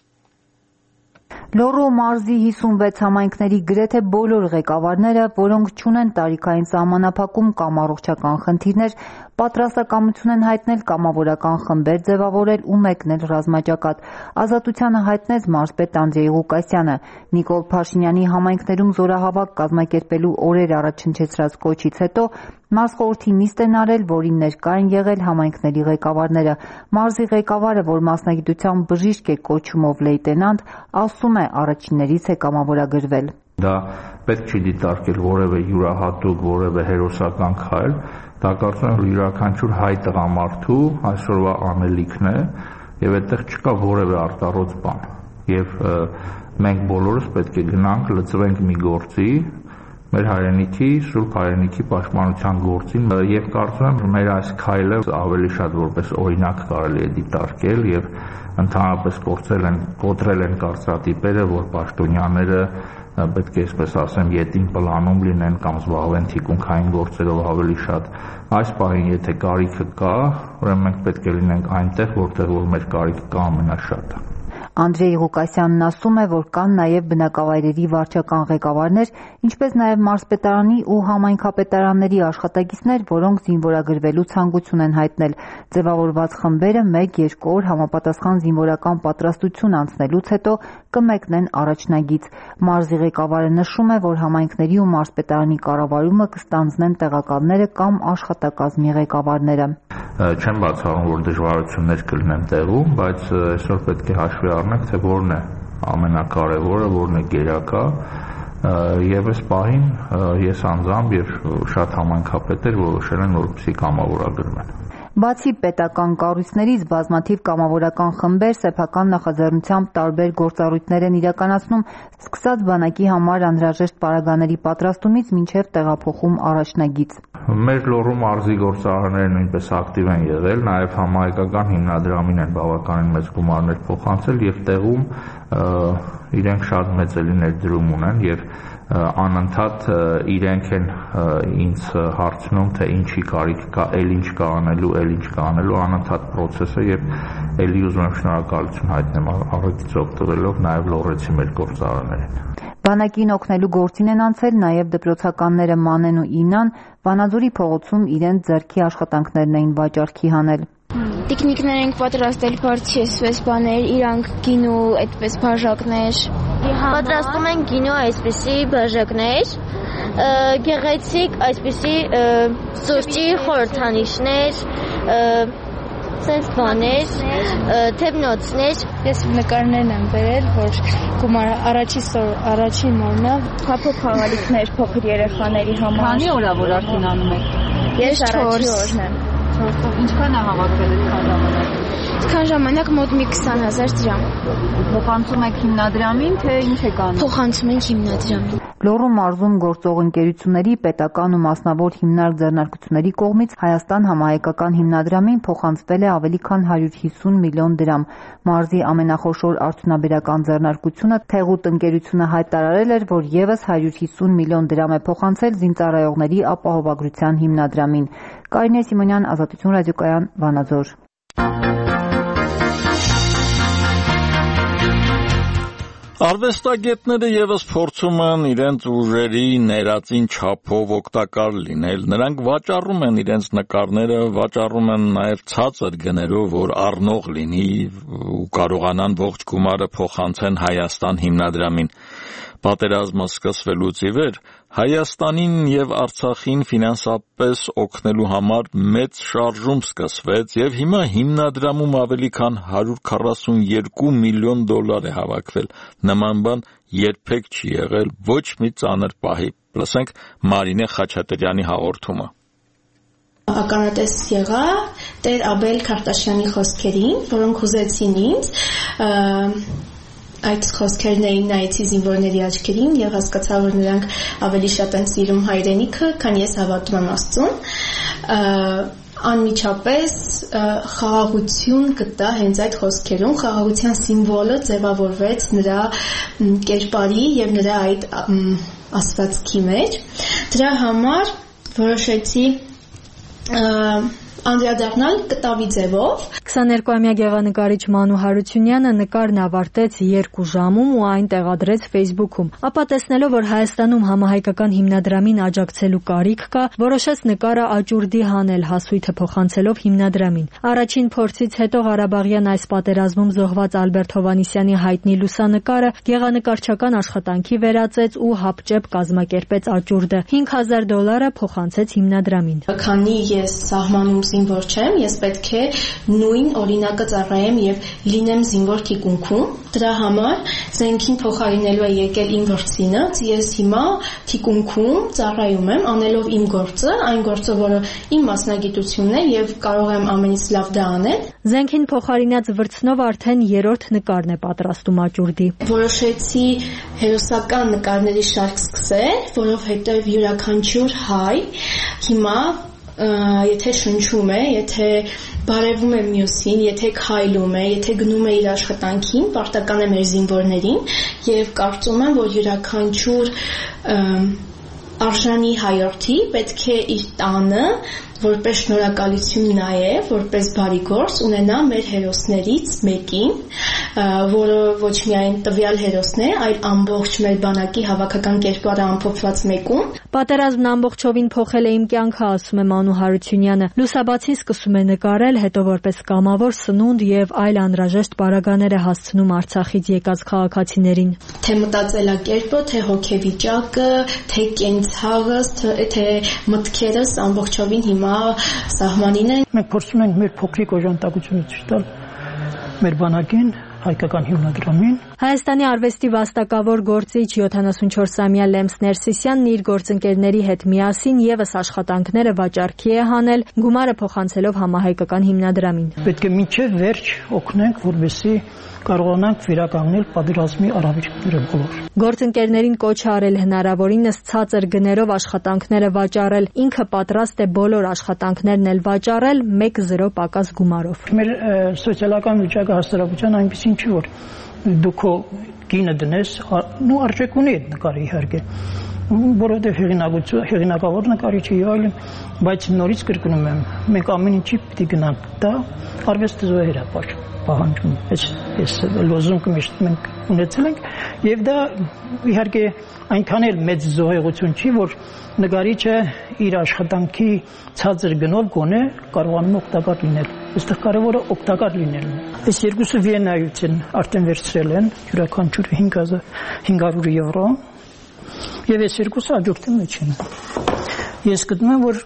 Լոռու մարզի հիսունվեց համայնքների գրեթե բոլոր ղեկավարները, որոնք չունեն տարիքային սահմանափակում կամ առողջական խնդիրներ, պատրաստակամություն են հայտնել կամավորական խմբեր ձևավորել ու մեկնել ռազմաճակատ։ Ազատությանը հայտնեց մարզպետ Անդրեյ Ղուկասյանը։ Նիկոլ Փաշինյանի համայնքներում զորահավաք կազմակերպելու օրեր առաջ հնչեցրած կոչից հետո մարզխորհրդի նիստ են արել, որին ներկա են եղել համայնքների ղեկավարները։ Մարզի ղեկավարը, որ մասնագիտությամբ բժիշկ է կոչումով լեյտենանտ, ասում է առաջիններից է կամավորագրվել։ Դա պետք չի դիտարկել որևէ յուրահատուկ, որևէ հերոսական քայլ, դա կարծում եմ յուրաքանչյուր հայ տղամարդու այսօրվա անելիքն է եւ այդտեղ չկա որևէ արտառոց բան։ Եվ մենք բոլորս պետք է գնանք լծվենք մի գործի, մեր հայրենիքի, սուրբ հայրենիքի պաշտպանության գործին եւ կարծում եմ մեր այս քայլը ավելի շատ որպես օրինակ կարելի է դիտարկել եւ ընդհանրապես կորցրել են, կոտրել են կարծրատիպերը, որ պաշտոնյաները պետք է այսպես ասեմ յետին պլանում լինեն կամ զբաղվեն թիկունքային գործերով ավելի շատ։ Այս պահին եթե կարիքը կա, ուրեմն մենք պետք է լինենք այնտեղ, որտեղ որ մեր կարիքը կա ամենաշատը։ Անդրեյ Ղուկասյանն ասում է, որ կան նաև բնակավայրերի վարչական ղեկավարներ, ինչպես նաև մարզպետարանի ու համայնքապետարանների աշխատակիցներ, որոնք զինվորագրվելու ցանկություն են հայտնել։ Ձևավորված խմբերը մեկ-երկու օր համապատասխան զինվորական պատրաստություն անցնելուց հետո կմեկնեն առաջնագիծ։ Մարզի ղեկավարը նշում է, որ համայնքների ու մարզպետարանի կառավարումը կստանձնեն տեղակալները կամ աշխատակազմի ղեկավարները։ Չեմ բացառում, որ դժվարություններ կլինեն տեղում, բայց այսօր պետք է հաշվի առնենք, թե որն է ամենակարևորը, որն է գերակա, եւ այս պահին ես անձամբ եւ շատ համայնքապետեր որոշել են, որպեսզի կամավորագրվեն։ Բացի պետական կառույցներից բազմաթիվ կամավորական խմբեր սեփական նախաձեռնությամբ տարբեր գործառույթներ են իրականացնում, սկսած բանակի համար անհրաժեշտ պարագաների պատրաստումից մինչև տեղափոխում առաջնագիծ։ Մեր Լոռու մարզի գործարարները նույնպես ակտիվ են եղել, նաև համահայկական հիմնադրամին են բավականին մեծ գումարներ փոխանցել եւ տեղում իրենք շատ մեծ էլի ներդրում ունեն եւ անընդհատ իրենք են ինձ հարցնում, թե ինչի կարիք կա, էլ ինչ կա անելու, էլ ինչ կա անելու, անընդհատ process է եւ էլի ուզում եմ շնորհակալություն հայտնեմ առիթից օգտվելով նաեւ լոռեցի մեր գործարարներին։ Բանակին օգնելու գործին են անցել նաև դպրոցականները Մանեն ու Ինան, Վանաձորի փողոցում իրենց ձեռքի աշխատանքներն էին վաճառքի հանել։ Տիկնիկներ ենք պատրաստել, բարձի այսպես բաներ, իրանք գինու այդպես բաժակներ։ Պատրաստում են գինու այսպիսի բաժակներ, գեղեցիկ այսպիսի սուրճի խորհրդանիշներ, սենց բաներ, թևնոցներ։ Ես նկարներն եմ բերել, որ գումար առաջին օրնա փափուկ խաղալիքներ փոքր երեխաների համար։ Քանի օր է որ արդեն անում եք։ Ես առաջին օրն եմ։ Ինչքան է հավաքվել այդքան ժամանակ։ Այդքան ժամանակ մոտ մի քսան հազար դրամ։ Փոխանցում եք հիմնադրամին, թե ինչ եք անում։ Փոխանցում ենք հիմնադրամին։ Լոռու մարզում գործող ընկերությունների, պետական ու մասնավոր հիմնարկ ձեռնարկությունների կողմից Հայաստան համահայկական հիմնադրամին փոխանցվել է ավելի քան հարյուր հիսուն միլիոն դրամ։ Մարզի ամենախոշոր արդյունաբերական ձեռնարկությունը Թեղուտ ընկերությունը հայտարարել էր, որ եւս հարյուր հիսուն միլիոն դրամ է փոխանցել զինծառայողների ապահովագրության հիմնադրամին։ Կարինե Սիմոնյան, Ազատություն ռադիոկայան, Վանաձոր։ Արվեստագետները եւս փորձում են իրենց ուժերի ներածին չափով օգտակար լինել։ Նրանք վաճառում են իրենց նկարները, վաճառում են նաեւ ցածր գներով, որ առնող լինի ու կարողանան ողջ գումարը փոխանցեն Հայաստան հիմնադրամին։ Պատերազմը սկսվելուց ի վեր Հայաստանին եւ Արցախին ֆինանսապես օգնելու համար մեծ շարժում սկսվեց եւ հիմա հիմնադրամում ավելի քան հարյուր քառասունյոթ միլիոն դոլար է հավաքվել։ Նման բան երբեք չի եղել ոչ մի ծանր պահի։ Լսենք Մարինե Խաչատրյանի հաղորդումը։ Ականատես եղա Տեր Աբել Քարտաշյանի խոսքերին, որոնք հուզեցին ինձ։ Այդ խոսքերն էին նայեցի զինվորների աչքերին եւ հասկացա, որ նրանք ավելի շատ են սիրում հայրենիքը, քան ես հավատում եմ Աստծուն։ Անմիջապես խաղաղություն գտա հենց այդ խոսքերում, խաղաղության սիմվոլը ձևավորվեց նրա կերպարի եւ նրա այդ ասվածքի մեջ։ Դրա համար որոշեցի անդրադառնալ կտավի ձևով։ քսաներկուամյա գեղանկարիչ Մանու Հարությունյանը նկարն ավարտեց երկու ժամում ու այն տեղադրեց Facebook-ում։ Ապա տեսնելով, որ Հայաստանում համահայկական հիմնադրամին աջակցելու կարիք կա, որոշեց նկարը աճուրդի հանել, հասույթը փոխանցելով հիմնադրամին։ Առաջին փորձից հետո Ղարաբաղյան այս պատերազմում զոհված Ալբերտ Հովհաննիսյանի հայտնի լուսանկարը գեղանկարչական աշխատանքի վերածեց ու հապճեպ կազմակերպեց աճուրդը։ հինգ հազար դոլարը փոխանցեց հիմնադրամին։ Քանի ես սահմանում զինվոր չեմ, ես պետք է նույն օրինակը ծառայեմ եւ լինեմ զինվոր թիկունքում։ Դրա համար զենքին փոխարինելու է եկել իմ վրձինը, ես հիմա թիկունքում ծառայում եմ, անելով իմ գործը, այն գործը, որը իմ մասնագիտությունն է եւ կարող եմ ամենից լավ դա անել։ Զենքին փոխարինած վրձնով արդեն երրորդ նկարն է պատրաստում աճուրդի։ Որոշեցի հերոսական նկարների շարք սկսել, որովհետեւ յուրաքանչյուր հայ հիմա եթե շնչում է, եթե բարևում է մյուսին, եթե քայլում է, եթե գնում է իր աշխատանքին, պարտական է մեր զինվորներին եւ կարծում եմ, որ յուրաքանչյուր արժանի հայրենի պետք է իր տանը որպես շնորհակալություն նաև, որպես բարի գործ ունենա մեր հերոսներից մեկին, որը ոչ միայն տվյալ հերոսն է, այլ ամբողջ մեր բանակի հավաքական կերպարը ամփոփված մեկում։ Պատերազմն ամբողջովին փոխել է իմ կյանքը, ասում է Մանու Հարությունյանը։ Լուսաբացին սկսում է նկարել, հետո որպես կամավոր սնունդ եւ այլ անհրաժեշտ պարագաներ է հասցնում Արցախից եկած քաղաքացիներին։ Թե մտածելակերպը, թե հոգեվիճակը, թե կենցաղս, թե մտքերս ամբողջովին հիմա սահմանին են։ Մենք փորձում ենք մեր փոքրիկ օժանդակությունը ցույց տալ մեր բանակին, հայկական հիմնադրամին։ Հայաստանի արվեստի վաստակավոր գործիչ յոթանասունչորսամյա Լեմս Ներսիսյանն իր գործընկերների հետ միասին եւս աշխատանքները վաճառքի է հանել, գումարը փոխանցելով համահայկական հիմնադրամին։ Պետք է մինչև վերջ օգնենք, որպեսզի կարողանանք վերականգնել պատերազմի առավելությունները բոլոր։ Գործընկերներին կոչ է արել հնարավորինս ցածր գներով աշխատանքները վաճառել, ինքը պատրաստ է բոլոր աշխատանքներն էլ վաճառել մեկ զրո պակաս գումարով։ Մեր սոցիալական վիճակը հասարակության այնպեսին չի, որ դու քո գինը դնես, ու արժեք ունի այդ նկարը իհարկե, որովհետև հեղինակություն, հեղինակավոր նկարիչը եւ այլն, բայց նորից կրկնում եմ, մենք ամեն ինչի պիտի գնանք, դա արվեստը զոհեր է պահանջում, այս լոզունգը միշտ մենք ունեցել ենք, եւ դա իհարկե այնքան էլ մեծ զոհեղություն չի, որ նկարիչը իր աշխատանքի ցածր գնով գոնե կարողանում օգտակար լինել։ Այստեղ կարևորը օգտակար լինելն է։ Այս երկուսը Վիեննայից են արդեն վերցրել են, յուրաքանչյուրը հինգ հարյուր եվրո, եւ այս երկուսը աջակցի մեջ են։ Ես գտնում եմ, որ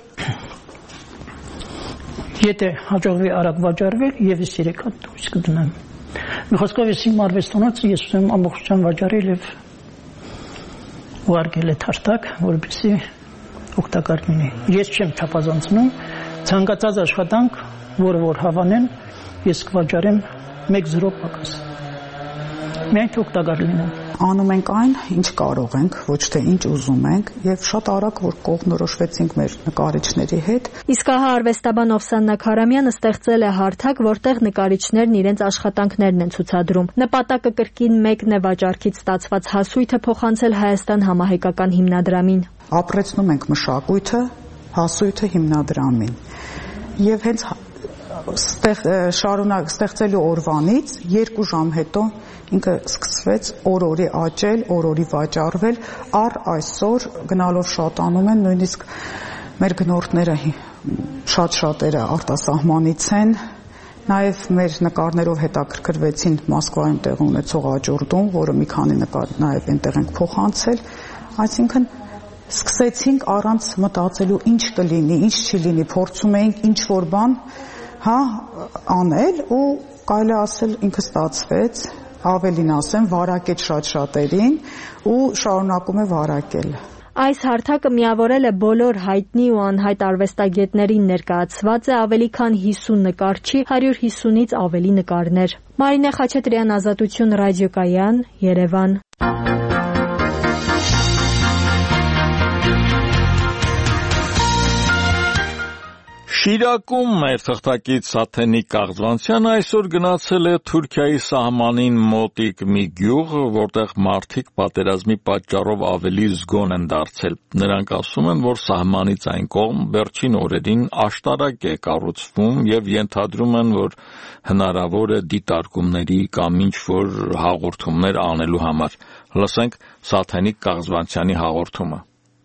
եթե հաջողվի արագ վաճառվել, եւս երեք հատ դուրս կդնեմ։ Մի խոսքով ես իմ արվեստանոցը ես ուզում ամբողջությամբ վաճառել եւ ուղարկել այդ հարտակ, որպեսզի օգտակար լինի։ Ես չեմ չափազանցնում, ցանկացած աշխատանք, որը որ հավանեն, ես կվաճառեմ մեկ զրո պակաս։ Մենք օգտակար լինենք։ Անում ենք այն, ինչ կարող ենք, ոչ թե ինչ ուզում ենք, եւ շատ արագ որ կողմնորոշվեցինք մեր նկարիչների հետ։ Իսկ ահա արվեստաբան Օվսաննա Քարամյանը ստեղծել է հարթակ, որտեղ նկարիչներն իրենց աշխատանքներն են ցուցադրում։ Նպատակը կրկին մեկն է վաճառքից ստացված հասույթը փոխանցել Հայաստան համահայկական հիմնադրամին։ Ապրեցնում ենք մշակույթը, հասույթը հիմնադրամին։ Եվ հենց ստեղ շարունակ ստեղծելու օրվանից երկու ժամ հետո ինքը սկսվեց օր-օրի աճել, օր-օրի վաճառվել, առ այսօր գնալով շատանում են, նույնիսկ մեր գնորդները շատ-շատերը արտասահմանից են, նաև մեր նկարներով հետաքրքրվեցին Մոսկվայում տեղի ունեցող աճուրդում, որը մի քանի նկար նաև այնտեղ ենք փոխանցել, այսինքն սկսեցինք առանց մտածելու ինչ կլինի, ինչ չի լինի, փորձում էինք ինչ որ բան, հա, անել ու կարելի ասել ինքը ստացվեց, ավելին ասեմ, վարակեց շատ-շատերին ու շարունակում է վարակել։ Այս հարթակը միավորել է բոլոր հայտնի ու անհայտ արվեստագետներին, ներկայացված է ավելի քան հիսուն նկարչի, հարյուր հիսունից ավելի նկարներ։ Մարինե Խաչատրյան, Ազատություն ռադիոկայան, Երևան։ Շիրակում մեր թղթակից Սաթենիկ Կաղձվանցյանը այսօր գնացել է Թուրքիայի սահմանին մոտիկ մի գյուղ, որտեղ մարդիկ պատերազմի պատճառով ավելի զգոն են դարձել։ Նրանք ասում են, որ սահմանից այն կողմ վերջին օրերին աշտարակ է կառուցվում եւ ենթադրում են, որ հնարավոր է դիտարկումների կամ ինչ-որ հաղորդումներ անելու համար։ Լսենք Սաթենիկ Կաղձվանցյանի հաղորդումը։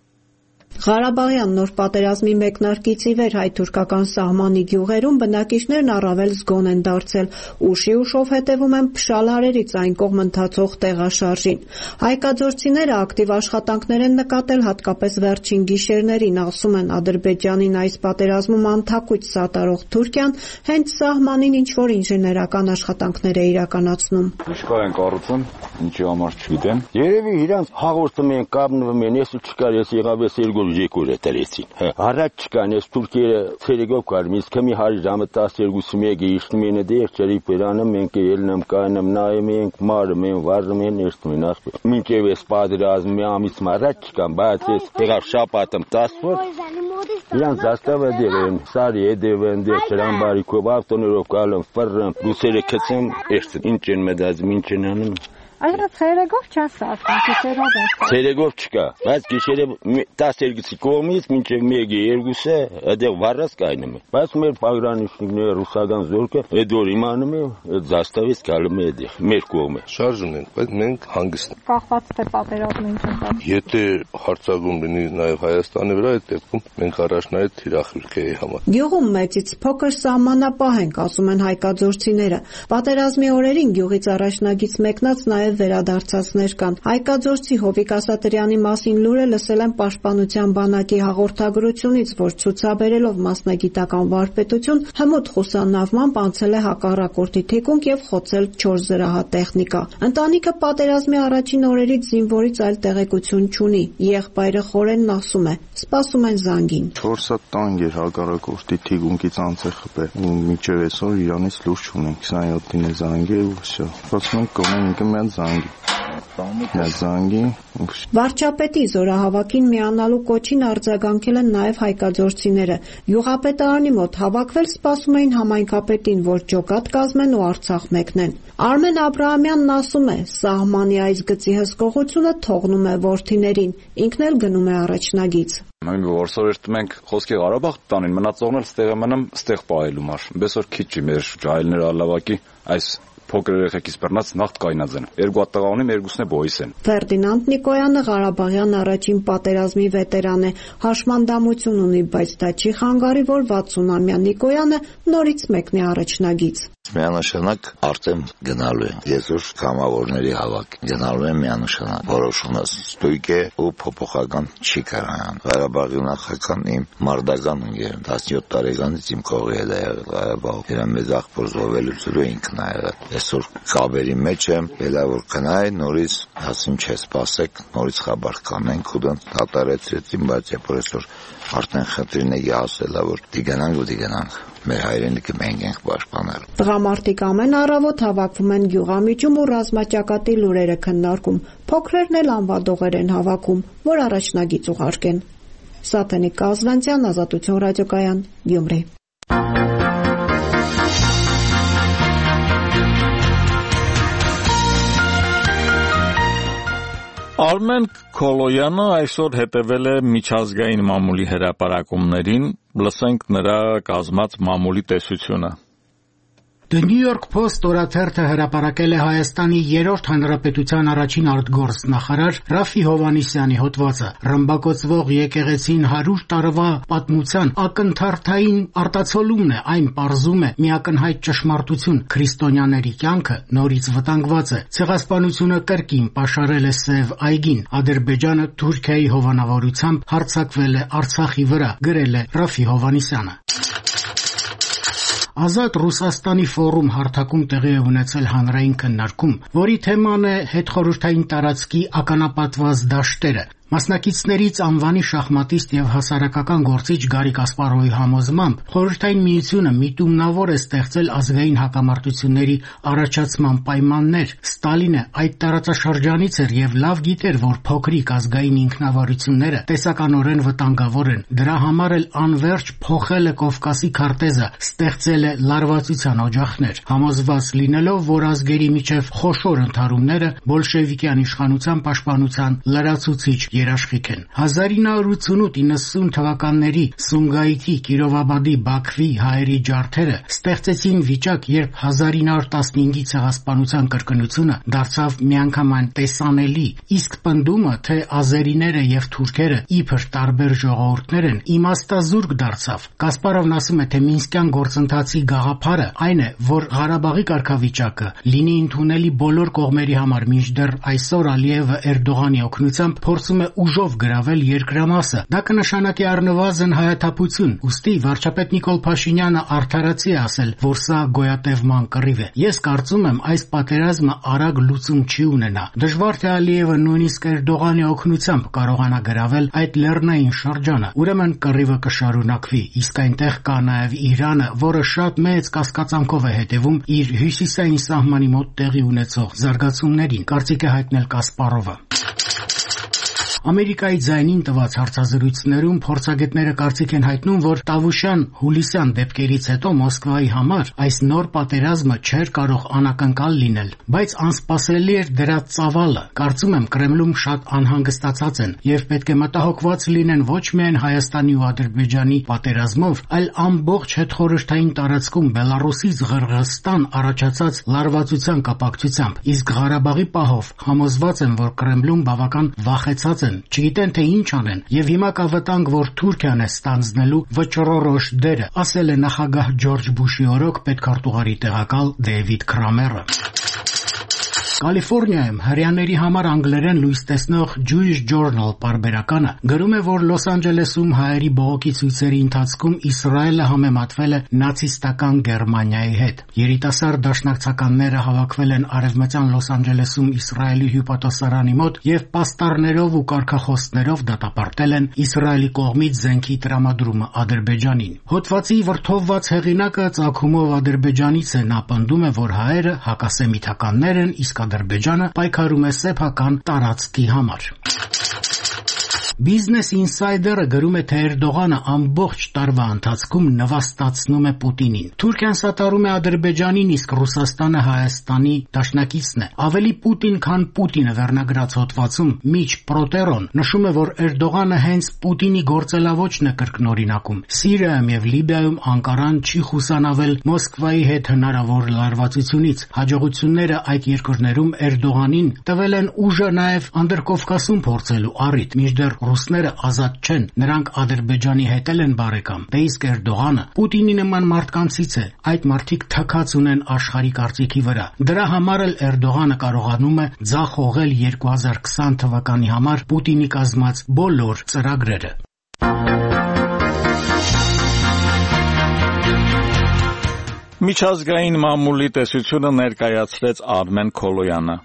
Ղարաբաղյան նոր պատերազմի մեկնարկից ի վեր հայ-թուրքական սահմանի գյուղերում բնակիչներն առավել զգոն են դարձել, ուշի ուշով հետևում են փշալարերից այն կողմ ընթացող տեղաշարժին։ Հայկաձորցիները ակտիվ աշխատանքներ են նկատել հատկապես վերջին գիշերներին, ասում են Ադրբեջանին այս պատերազմում անթակույց սատարող Թուրքիան հենց սահմանին ինչ-որ ինժեներական աշխատանքներ է իրականացնում։ Ինչքա են կառուցում, ինչի համար չգիտեմ։ Երևի իրանց հաղորդում են, կապնվում են, ես չկար, ես եղավ ես երկու Ժեկուրը տրեցին։ Առաջ չկան, ես Թուրքիերը ցերեգով կարմ, իսկ մի հարի ժամը տասներկուսի մեկը իջնում են դեր ջերի պերանը, մենք ելնեմ կանեմ, նայում ենք, մարում են, վարում են, երթում են ախ։ Մինչև ես պատերազմի մի ամիս առաջ չկան, բայց ես եղավ շաբաթը տասնոր, իրանց զաստավը դերեն, սարի եդևեն դեր ճրամբարիկով ավտոներով գալում, ֆռռում, ռուսերը քցում, երթ ինչ են մտածում, ինչ են անում։ Այդրը ցերեգով չա սարքան, գիշերով է։ Ցերեգով չկա, բայց գիշերը տասներկուսի կողմից մինչև մեկը երկուսը այդեղ վառած կայնում է։ Բայց մեր պագրանիչները ռուսական զորքը այդ որ իմանում է, այդ զաստավից գալում է այդեղ, մեր կողմը։ Շարժում են, բայց մենք հանգիստ։ Կախված թե պատերազմը ինչ ընթացքում։ Եթե հարձակում լինի նաև Հայաստանի վրա, այդ դեպքում մենք առաջնային թիրախվենք էի համար։ Գյուղում մեծից փոքր սահմանապահ են, ասում են հայկաձորցիները։ Պատերազմի օրերին գյուղից առաջնագից մեկնած նաև վերադարձածներ կան։ Հայկաձորցի Հովիկ Ասատրյանի մասին լուրը լսել են Պաշտպանության բանակի հաղորդագրությունից, որ ցուցաբերելով մասնագիտական վարպետություն հմուտ խուսանավմամբ անցել է հակառակորդի թիկունք եւ խոցել չորս զրահատեխնիկա։ Ընտանիքը պատերազմի առաջին օրերից զինվորից այլ տեղեկություն չունի։ Եղբայրը Խորենն ասում է. սպասում են զանգին։ չորս հատ տանկ էր հակառակորդի թիկունքից անցել խփել։ Ու մինչև այսօր Իրանից լույս չունենք։ քսանյոթին է զանգել ու всё։ Խոսում ենք կողմը մենք զանգի։ Զանգի։ Վարչապետի զորահավաքին միանալու կոչին արձագանքել են նաև հայկաձորցիները։ Յուղապետարանի մոտ հավաքվել սպասում էին համայնքապետին, որ ջոկատ կազմեն ու Արցախ մեկնեն։ Արմեն Աբրահամյանն ասում է, սահմանի այս գծի հսկողությունը թողնում է որդիներին, ինքն էլ գնում է առաջնագից։ Մենք որսորերտում ենք խոսքի Ղարաբաղ տանին, մնացողն էլ ստեղ մնամ, ստեղ պահելու մար։ Բեսօր քիչ չի մեր ջահելները ալավակի այս փոքր երեխեքից բռնած նախտ կայնած են։ Երկու հատ տղա ունեմ, երկուսն է բոյս են։ Ֆերդինանդ Նիկոյանը Ղարաբաղյան առաջին պատերազմի վետերան է, հաշմանդամություն ունի, բայց դա չի խանգարի, որ վաթսունամյա Նիկոյանը նորից մեկնի առաջնագից։ Միանշանակ արդեն գնալու են։ Այսօր կամավորների հավաք գնալու են միանշանակ։ Որոշումը ստույգ է ու փոփոխական չի կարողան։ Ղարաբաղի նախագահան իմ մարդական ընկեր տասնյոթ տարեկանից իմ կողի հետ է եղել Ղարաբաղ։ Իրա մեծ աղբոր զոհվելուց ինքն է եղել։ Այսօր կաբերի մեջ եմ, ելա որ կնայ նորից ասում չէ սպասեք, նորից խաբար կանենք ու դեն դատարեցրեցին, բայց երբ որ այսօր արդեն խնդիրն է ասելա որ դիգանանք ու դիգանանք։ Մեր հայրենիքը մենք ենք պաշտպանել։ Տղամարդիկ ամեն առավոտ հավաքվում են գյուղամիջում ու ռազմաճակատի լուրերը քննարկում։ Փոքրերն էլ անվադողեր են հավաքում, որ առաջնագիծ ուղարկեն։ Սաթենիկ Կազվանցյան, Ազատություն ռադիոկայան, Գյումրի։ Արմեն Քոլոյանը այսօր հետևել է միջազգային մամուլի հրապարակումներին, լսենք նրա կազմած մամուլի տեսությունը։ The New York Post օրաթերթը հրապարակել է Հայաստանի երրորդ հանրապետության առաջին արտգործ նախարար Ռաֆի Հովհաննիսյանի հոդվածը։ Ռմբակոծվող եկեղեցին հարյուր տարվա պատմության ակնթարթային արտացոլումն է, այն պարզում է մի ակնհայտ ճշմարտություն՝ քրիստոնյաների կյանքը նորից վտանգված է։ Ցեղասպանությունը կրկին պաշարել է Սև այգին։ Ադրբեջանը Թուրքիայի հովանավորությամբ հարձակվել է Արցախի վրա, գրել է Ռաֆի Հովհաննիսյանը։ Ազատ Ռուսաստանի ֆորում հարթակում տեղի է ունեցել հանրային քննարկում, որի թեման է հետխորհրդային տարածքի ականապատված դաշտերը։ Մասնակիցներից անվանի շախմատիստ եւ հասարակական գործիչ Գարի Կասպարովի համոզմամբ Խորհրդային Միությունը միտումնավոր է ստեղծել ազգային հակամարտությունների առաջացման պայմաններ։ Ստալինը այդ տարածաշրջանից էր եւ լավ գիտեր, որ փոքրիկ ազգային ինքնավարությունները տեսականորեն վտանգավոր են։ Դրա համար էլ անverջ փոխել է Կովկասի քարտեզը, ստեղծել է լարվածության օջախներ, համոզված լինելով, որ ազգերի միջև խոշոր ընդհարումները բոլշևիկյան իշխանության պաշտպանության լրացուցիչ երաշխիք են։ հազար ինը հարյուր ութսունութ իննսուն թվականների Սումգայիթի, Կիրովաբադի, Բաքվի հայերի ջարդերը ստեղծեցին վիճակ, երբ հազար ինը հարյուր տասնհինգի ցեղասպանության կրկնությունը դարձավ միանգամայն տեսանելի, իսկ պնդումը, թե ազերիները եւ թուրքերը իբր տարբեր ժողովուրդներ են, իմաստազուրկ դարձավ։ Կասպարովն ասում է, թե Մինսկյան գործընթացի գաղափարը այն է, որ Ղարաբաղի կարգավիճակը լինի ընդունելի բոլոր կողմերի համար, մինչդեռ այսօր Ալիևը Էրդողանի օգնությամբ փորձում է ուժով գրավել երկրամասը։ Դա կնշանակի առնվազն հայաթափություն։ Ուստի վարչապետ Նիկոլ Փաշինյանը արդարացի է ասել, որ սա գոյատևման կռիվ է։ Ես կարծում եմ, այս պատերազմը արագ լուծում չի ունենա։ Դժվար թե Ալիևը նույնիսկ Էրդողանի օգնությամբ կարողանա գրավել այդ լեռնային շրջանը։ Ուրեմն կռիվը կշարունակվի, իսկ այնտեղ կա նաև Իրանը, որը շատ մեծ կասկածանքով է հետևում իր հյուսիսային սահմանի մոտ տեղի ունեցող զարգացումներին, կարծիք է հայտնել Կասպարովը։ Ամերիկայի ձայնին տված հարցազրույցներում փորձագետները կարծիք են հայտնում, որ Տավուշյան հուլիսյան դեպքերից հետո Մոսկվայի համար այս նոր պատերազմը չէր կարող անակնկալ լինել, բայց անսպասելի էր դրա ծավալը։ Կարծում եմ Կրեմլում շատ անհանգստացած են եւ պետք է մտահոգված լինեն ոչ միայն Հայաստանի ու Ադրբեջանի պատերազմով, այլ ամբողջ հետխորհրդային տարածքում Բելարուսից Ղրղըզստան առաջացած լարվածության կապակցությամբ։ Իսկ Ղարաբաղի պահով համոզված եմ, որ Կրեմլում բավական վախեցած են, չգիտեն թե ինչ անեն, եւ հիմա կա վտանգ, որ Թուրքիան է ստանձնելու վճռորոշ դերը, ասել է նախագահ Ջորջ Բուշի օրոք պետքարտուղարի տեղակալ Դեյվիդ Քրամերը։ Կալիֆոռնիայում հրեաների համար անգլերեն լույս տեսնող Jewish Journal պարբերականը գրում է, որ Լոս Անջելեսում հայերի բողոքի ցույցերի ընթացքում Իսրայելը համեմատվել է նացիստական Գերմանիայի հետ։ Երիտասարդ դաշնակցականները հավաքվել են արևմտյան Լոս Անջելեսում Իսրայելի հյուպատոսարանի մոտ եւ պաստառներով ու կարգախոսներով դատապարտել են Իսրայելի կողմից զենքի տրամադրումը Ադրբեջանին։ Հոդվածի վրթովված հեղինակը ծագումով Ադրբեջանից է, նա պնդում է, որ հայերը հակասեմիթականներ են, իսկ Ադրբեջանը պայքարում է սեփական տարածքի համար։ Business Insider-ը գրում է, թե Էրդողանը ամբողջ տարվա ընթացքում նվաստացնում է Պուտինին։ Թուրքիան սատարում է Ադրբեջանին, իսկ Ռուսաստանը Հայաստանի դաշնակիցն է։ Ավելի Պուտին, քան Պուտինը վերնագրած հոդվածում Միչ Պրոտերոն նշում է, որ Էրդողանը հենց Պուտինի գործելավոճն է կրկնօրինակում։ Սիրիայում եւ Լիբիայում Անկարան չի խուսանավել Մոսկվայի հետ հնարավոր լարվածությունից։ Հաջողությունները այդ երկրներում Էրդողանին տվել են ուժը նաեւ Անդրկովկասում փորձելու առիթ, մինչդեռ ռուսները ազատ չեն, նրանք Ադրբեջանի հետ են բարեկամ։ Դե իսկ Էրդողանը Պուտինի նման մարդկանցից է, այդ մարդիկ թքած ունեն աշխարհի կարծիքի վրա։ Դրա համար էլ Էրդողանը կարողանում է ձախողել երկու հազար քսան թվականի համար Պուտինի կազմած բոլոր ծրագրերը։ Միջազգային մամուլի տեսությունը ներկայացրեց Արմեն Քոլոյանը։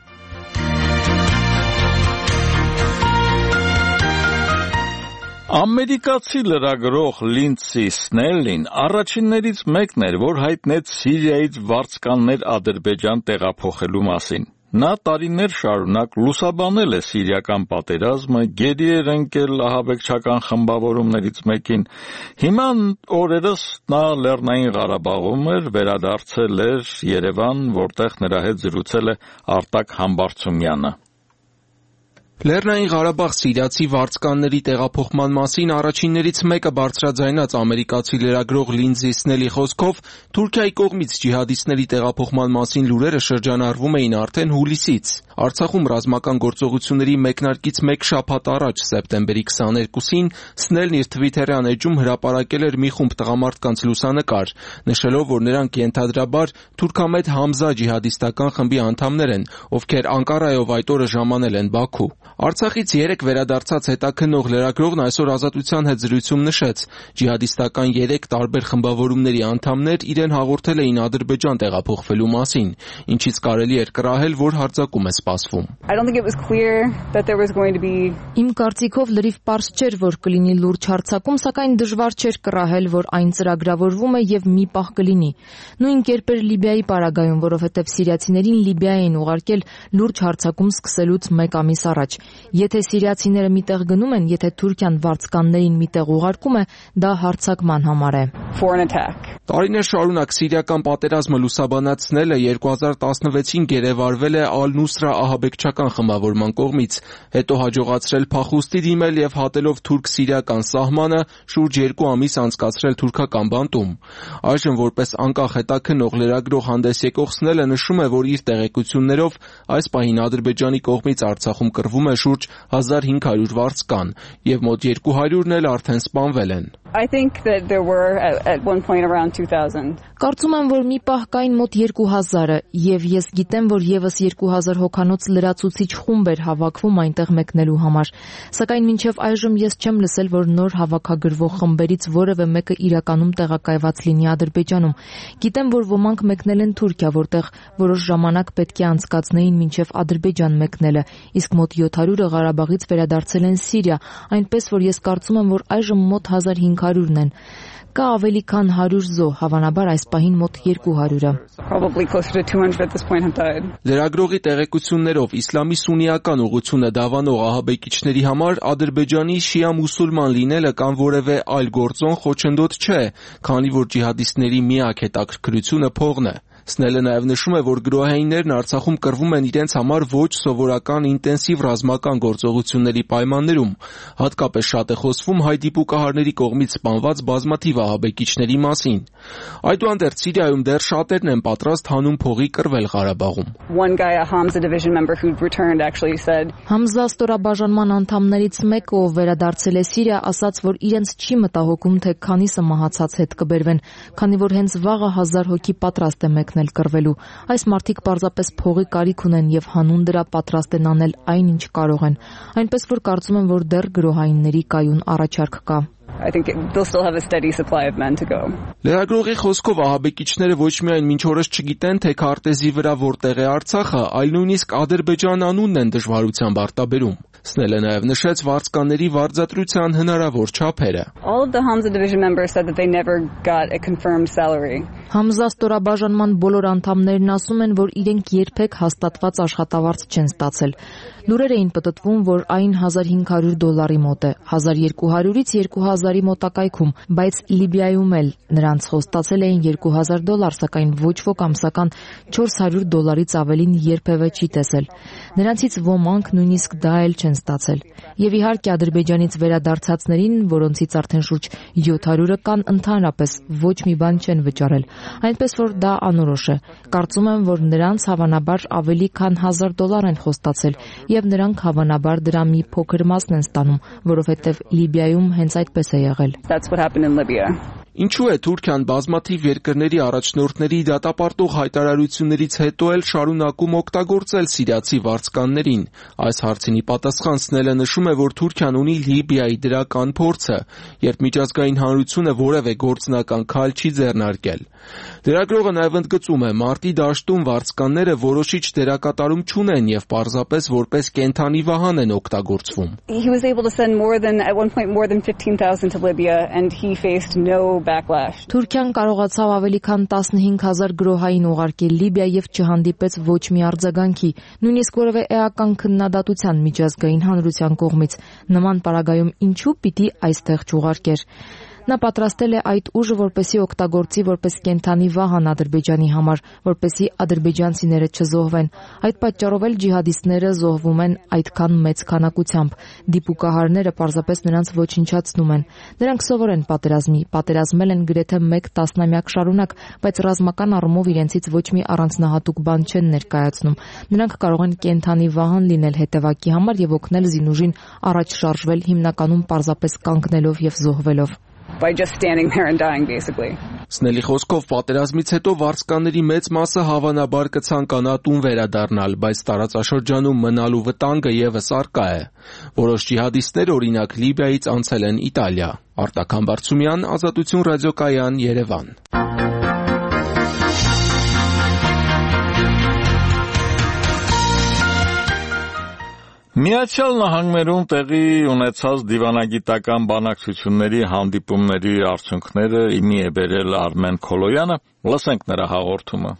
Ամերիկացի լրագրող Լինդսի Սնելլին առաջիններից մեկն էր, որ հայտնեց Սիրիայից վարձկաններ Ադրբեջան տեղափոխելու մասին։ Նա տարիներ շարունակ լուսաբանել է սիրիական պատերազմը, գերի էր ընկել ահաբեկչական խմբավորումներից մեկին։ Հիմա օրերս նա Լեռնային Ղարաբաղում էր, վերադարձել էր Երևան, որտեղ նրա հետ զրուցել է Արտակ Համբարձումյանը։ Լեռնային Ղարաբաղ սիրիացի վարձկանների տեղափոխման մասին առաջիններից մեկը բարձրաձայնած ամերիկացի լրագրող Լինդզի Սնելի խոսքով Թուրքիայի կողմից ջիհադիստների տեղափոխման մասին լուրերը շրջանառվում էին արդեն հուլիսից։ Արցախում ռազմական գործողությունների մեկնարկից մեկ շաբաթ առաջ սեպտեմբերի քսաներկուսին Սնելն իր Twitter-յան էջում հրապարակել էր մի խումբ տղամարդկանց լուսանկար, նշելով, որ նրանք ենթադրաբար թուրքամետ Համզա ջիհադիստական խմբի անդամներ են, ովքեր Անկարայով այդ օրը ժամանել են Բաքու։ Արցախից երեք վերադարձած հետաքննող լրագրողն այսօր Ազատության հետ զրույցում նշեց, ջիհադիստական երեք տարբեր խմբավորումների անդամներ իրեն հաղորդել էին Ադրբեջան տեղափոխվելու մասին, ինչից կարելի էր կռահել, որ հարձակում է սպասվում։ Իմ կարծիքով լրիվ պարզ չէր, որ կլինի լուրջ հարձակում, սակայն դժվար չէր կռահել, որ այն ծրագրավորվում է եւ մի պահ կլինի։ Նույն կերպ էր Լիբիայի պարագայում, որովհետեւ սիրիացիներին Լիբիա էին ուղարկել լուրջ հարձակում սկսելուց մեկ ամիս առաջ։ Եթե սիրիացիները միտեղ գնում են, եթե Թուրքիան վարձկաններին միտեղ ուղարկում է, դա հարձակման համար է։ Տարիներ շարունակ սիրիական պատերազմը լուսաբանացնելը երկու հազար տասնվեցին գերեվարվել է Ալ-Նուսրա ահաբեկչական խմբավորման կողմից, հետո հաջողացրել փախուստի դիմել եւ հատելով թուրք-սիրիական սահմանը շուրջ երկու ամիս անցկացրել թուրքական բանտում։ Այժմ որպես անկախ հետաքննող լրագրող հանդես եկող Սնելը նշում է, որ իր տեղեկություններով այս պահին Ադրբեջանի կողմից Արցախում կռվում է շուրջ հազար հինգ հարյուր վարձկան եւ մոտ երկու հարյուրն էլ արդեն սպանվել են։ Կարծում եմ, որ մի պահ կային մոտ երկու հազարը եւ ես գիտեմ, որ եւս երկու հազար հոգանոց լրացուցիչ խումբ էր հավաքվում այնտեղ մեկնելու համար։ Սակայն մինչեւ այժմ ես չեմ լսել, որ նոր հավաքագրվող խմբերից որևէ մեկը իրականում տեղակայված լինի Ադրբեջանում։ Գիտեմ, որ ոմանք մեկնել են Թուրքիա, որտեղ որոշ ժամանակ պետք է անցկացնեին մինչեւ Ադրբեջան մեկնելը, իսկ մոտ յոթ հարյուրը Ղարաբաղից վերադարձել են Սիրիա, այնպես որ ես կարծում եմ, որ այժմ մոտ հազար հինգ հարյուրն են։ Կա ավելի քան հարյուր զոհ, հավանաբար այս պահին մոտ երկու հարյուրը։ Լրագրողի տեղեկություններով իսլամի սուննիական ուղղությունը դավանող ահաբեկիչների համար Ադրբեջանի շիա մուսուլման լինելը կամ որևէ այլ գործոն խոչընդոտ չէ, քանի որ ջիհադիստների միակ հետաքրքրությունը փողն է։ Սնելը նաև նշում է, որ գրոհայիններն Արցախում կռվում են իրենց համար ոչ սովորական ինտենսիվ ռազմական գործողությունների պայմաններում, հատկապես շատ է խոսվում հայ դիպուկահարների կողմից սպանված բազմաթիվ ահաբեկիչների մասին։ Այդուհանդերձ Սիրիայում դեռ շատերն են պատրաստ հանուն փողի կռվել Ղարաբաղում։ Համզա ստորաբաժանման անդամներից մեկը, ով վերադարձել է Սիրիա, ասաց, որ իրենց չի մտահոգում, թե քանիսը մահացած հետ կբերվեն, քանի որ հենց վաղը հազար հոգի պատրաստ է մեկնել կռվելու։ Այս մարդիկ պարզապես փողի կարիք ունեն եւ հանուն դրա պատրաստ են անել այն, ինչ կարող են։ Այնպես որ կարծում եմ, որ դեռ գրոհայինների կայուն առաջարկ կա։ Լրագրողի խոսքով ահաբեկիչները ոչ միայն մինչ օրս չգիտեն, թե քարտեզի վրա որտեղ է Արցախը, այլ նույնիսկ Ադրբեջան անունն են դժվարությամբ արտաբերում։ Սնելը նաև նշեց վարձկանների վարձատրության հնարավոր չափերը։ Համզա ստորաբաժանման բոլոր անդամներն ասում են, որ իրենք երբեք հաստատված աշխատավարձ չեն ստացել։ Լուրեր էին պտտվում, որ այն հազար հինգ հարյուր դոլարի մոտ է, հազար երկու հարյուրից երկու հազարի մոտակայքում, բայց Լիբիայում էլ նրանց խոստացել էին երկու հազար դոլար, սակայն ոչ ոք ամսական չորս հարյուր դոլարից ավելին երբևէ չի տեսել։ Նրանցից ոմանք նույնիսկ դա էլ չեն ստացել։ Եվ իհարկե Ադրբեջանից վերադարձածներին, որոնցից արդեն շուրջ յոթ հարյուրը կան, ընդհանրապես ոչ մի բան չեն վճարել, այնպես որ դա անորոշ է։ Կարծում եմ, որ նրանց հավանաբար ավելի քան հազար դոլար են խոստացել, եւ նրանք հավանաբար դրա մի փոքր մասն են ստանում, որովհետեւ Լիբիայում հենց այդպես է եղել։ Ինչու է Թուրքիան բազմաթիվ երկրների առաջնորդների դատապարտող հայտարարություններից հետո էլ շարունակում օգտագործել սիրիացի վարձկաններին։ Այս հարցին ի պատասխան Սնելը նշում է, որ Թուրքիան ունի Լիբիայի դրական փորձը, երբ միջազգային հանրությունը որևէ գործնական քայլ չի ձեռնարկել։ Լրագրողը նաև ընդգծում է, մարտի դաշտում վարձկանները որոշիչ դերակատարում չունեն եւ պարզապես որպես կենթանի վահան են օգտագործվում։ Թուրքիան կարողացավ ավելի քան տասնհինգ հազար գրոհային ուղարկել Լիբիա եւ չհանդիպեց ոչ մի արձագանքի, նույնիսկ որևէ էական քննադատության միջազգային հանրության կողմից։ Նման պարագայում ինչու պիտի այստեղ չուղարկեր։ Նա պատրաստել է այդ ուժը, որպեսզի օգտագործի որպես կենդանի վահան Ադրբեջանի համար, որպեսզի ադրբեջանցիները չզոհվեն։ Այդ պատճառով էլ ջիհադիստները զոհվում են այդքան մեծ քանակությամբ։ Դիպուկահարները պարզապես նրանց ոչնչացնում են։ Նրանք սովոր են պատերազմի, պատերազմել են գրեթե մեկ տասնամյակ շարունակ, բայց ռազմական առումով իրենցից ոչ մի առանձնահատուկ բան չեն ներկայացնում։ Նրանք կարող են կենդանի վահան լինել հետևակի համար եւ օգնել զինուժին առաջ շարժվել, հիմնականում պարզապես կանգնելով եւ զոհվելով։ By just standing there and dying basically. Սնելի խոսքով պատերազմից հետո վարձկանների մեծ մասը հավանաբար կցանկանա տուն վերադառնալ, բայց տարածաշրջանում մնալու վտանգը եւս առկա է։ Որոշ ջիհադիստներ օրինակ Լիբիայից անցել են Իտալիա։ Արտական Բարցումյան, Ազատություն ռադիոկայան, Երևան։ Միացյալ Նահանգներում տեղի ունեցած դիվանագիտական բանակցությունների հանդիպումների արդյունքները իմի է բերել Արմեն Քոլոյանը, լսենք նրա հաղորդումը։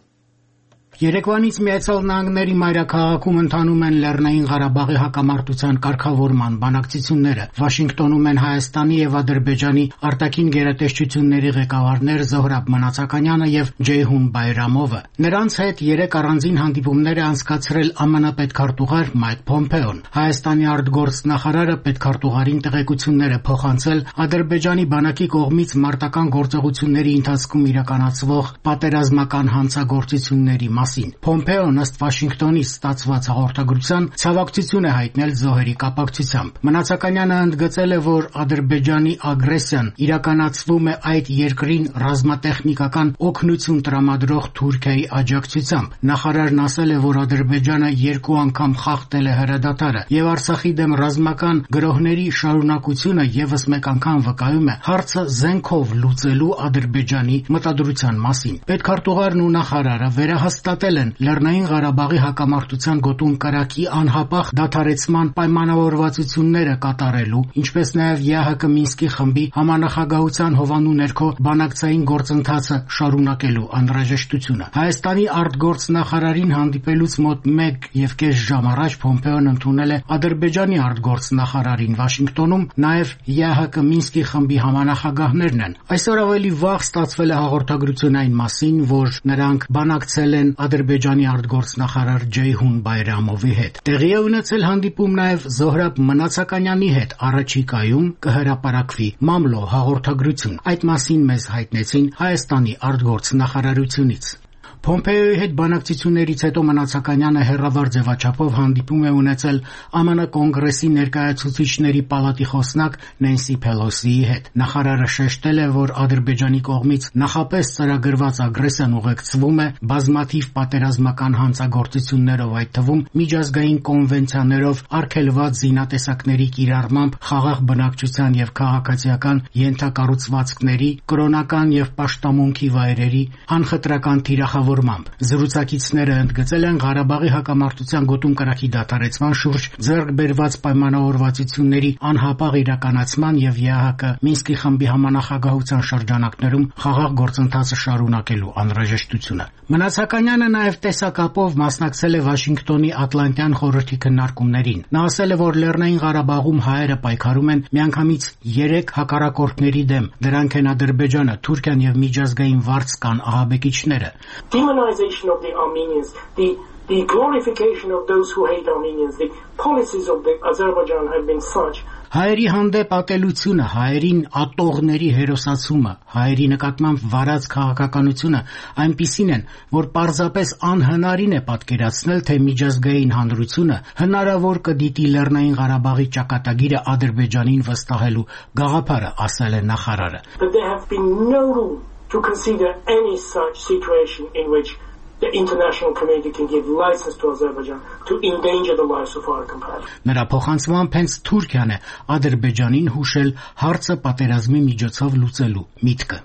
Երեկվանից Միացյալ Նահանգների մայրաքաղաքում ընթանում են Լեռնային Ղարաբաղի հակամարտության կարգավորման բանակցությունները։ Վաշինգտոնում են Հայաստանի եւ Ադրբեջանի արտաքին գերատեսչությունների ղեկավարներ Զոհրաբ Մնացականյանը եւ Ջեյհուն Բայրամովը։ Նրանց հետ երեք առանձին հանդիպումներ է անցկացրել ԱՄՆ պետքարտուղար Մայք Փոմպեոն։ Հայաստանի արտգործնախարարը պետքարտուղարին տեղեկություններ է փոխանցել Ադրբեջանի բանակի կողմից մարտական գործողությունների ընթացքում իրականացվող պատերազմական հանցագործությունների մասին։ Փոմպեոն ըստ Վաշինգտոնից ստացված հաղորդագրության ցավակցություն է հայտնել զոհերի կապակցությամբ։ Մնացականյանը ընդգծել է, որ Ադրբեջանի ագրեսիան իրականացվում է այդ երկրին ռազմատեխնիկական օգնություն տրամադրող Թուրքիայի աջակցությամբ։ Նախարարն ասել է, որ Ադրբեջանը երկու անգամ խախտել է հրադադարը եւ Արցախի դեմ ռազմական գրոհների շարունակությունը եւս մեկ անգամ վկայում է հարցը զենքով լուծելու Ադրբեջանի մտադրության մասին։ Պետքարտուղարն ու նախարարը վերահաստատել են Լեռնային Ղարաբաղի հակամարտության գոտուն կրակի անհապաղ դադարեցման պայմանավորվածությունները կատարելու, ինչպես նաեւ ԵԱՀԿ Մինսկի խմբի համանախագահության հովանու ներքո բանակցային գործընթացը շարունակելու անհրաժեշտությունը։ Հայաստանի արտգործնախարարին հանդիպելուց մոտ մեկ եւ կես ժամ առաջ Փոմպեոն ընդունել է Ադրբեջանի արտգործնախարարին Վաշինգտոնում, նաեւ ԵԱՀԿ Մինսկի խմբի համանախագահներն են։ Այսօր ավելի վաղ ստացվել է հաղորդագրություն այն մասին, որ նրանք բանակցել են Ադրբեջանի արտգործնախարար Ջեյհուն Բայրամովի հետ։ Տեղի է ունեցել հանդիպում նաեւ Զոհրաբ Մնացականյանի հետ, առաջիկայում կհրապարակվի մամլո հաղորդագրություն։ Այդ մասին մեզ հայտնեցին Հայաստանի արտգործնախարարությունից։ Փոմպեոյի հետ բանակցություններից հետո Մնացականյանը հերրավար ձևաչափով հանդիպում է ունեցել ԱՄՆ կոնգրեսի ներկայացուցիչների պալատի խոսնակ Նենսի Փելոսիի հետ։ Նախարարը շեշտել է, որ Ադրբեջանի կողմից նախապես ծրագրված ագրեսիան ուղեկցվում է բազմաթիվ պատերազմական հանցագործություններով, այդ թվում միջազգային կոնվենցիաներով արգելված զինատեսակների կիրառմամբ խաղաղ բնակչության եւ քաղաքացիական ենթակառուցվածքների, կրոնական եւ պաշտամունքի վայրերի անխտրական թիրախավորմամբ։ Զրուցակիցները ընդգծել են Ղարաբաղի հակամարտության գոտուն կրակի դադարեցման շուրջ ձեռք բերված պայմանավորվածությունների անհապաղ իրականացման եւ ԵԱՀԿ Մինսկի խմբի համանախագահության շրջանակներում խաղաղ գործընթացը շարունակելու անհրաժեշտությունը։ Մնացականյանը նաեւ տեսակապով մասնակցել է Վաշինգտոնի Ատլանտյան խորհրդի քննարկումներին։ Նա ասել է, որ Լեռնային Ղարաբաղում հայերը պայքարում են միանգամից երեք հակառակորդների դեմ։ Դրանք են Ադրբեջանը, Թուրքիան եւ միջազգային վարձ կան ահաբեկիչները։ Demonization of the Armenians, the the glorification of those who hate Armenians, the policies of the Azerbaijan have been such. Հայերի հանդեպ ատելությունը, հայերին ատողների հերոսացումը, հայերի նկատմամբ վարած քաղաքականությունը այնպիսին են, որ պարզապես անհնարին է պատկերացնել, թե միջազգային հանրությունը հնարավոր կդիտի Լեռնային Ղարաբաղի ճակատագիրը Ադրբեջանին վստահելու գաղափարը, ասել է նախարարը։ But there have been no room to consider any such situation in which the international community can give license to Azerbaijan to endanger the lives of our compatriots. Նրա փոխանցմամբ հենց Թուրքիան է Ադրբեջանին հուշել հարցը պատերազմի միջոցով լուծելու միտքը։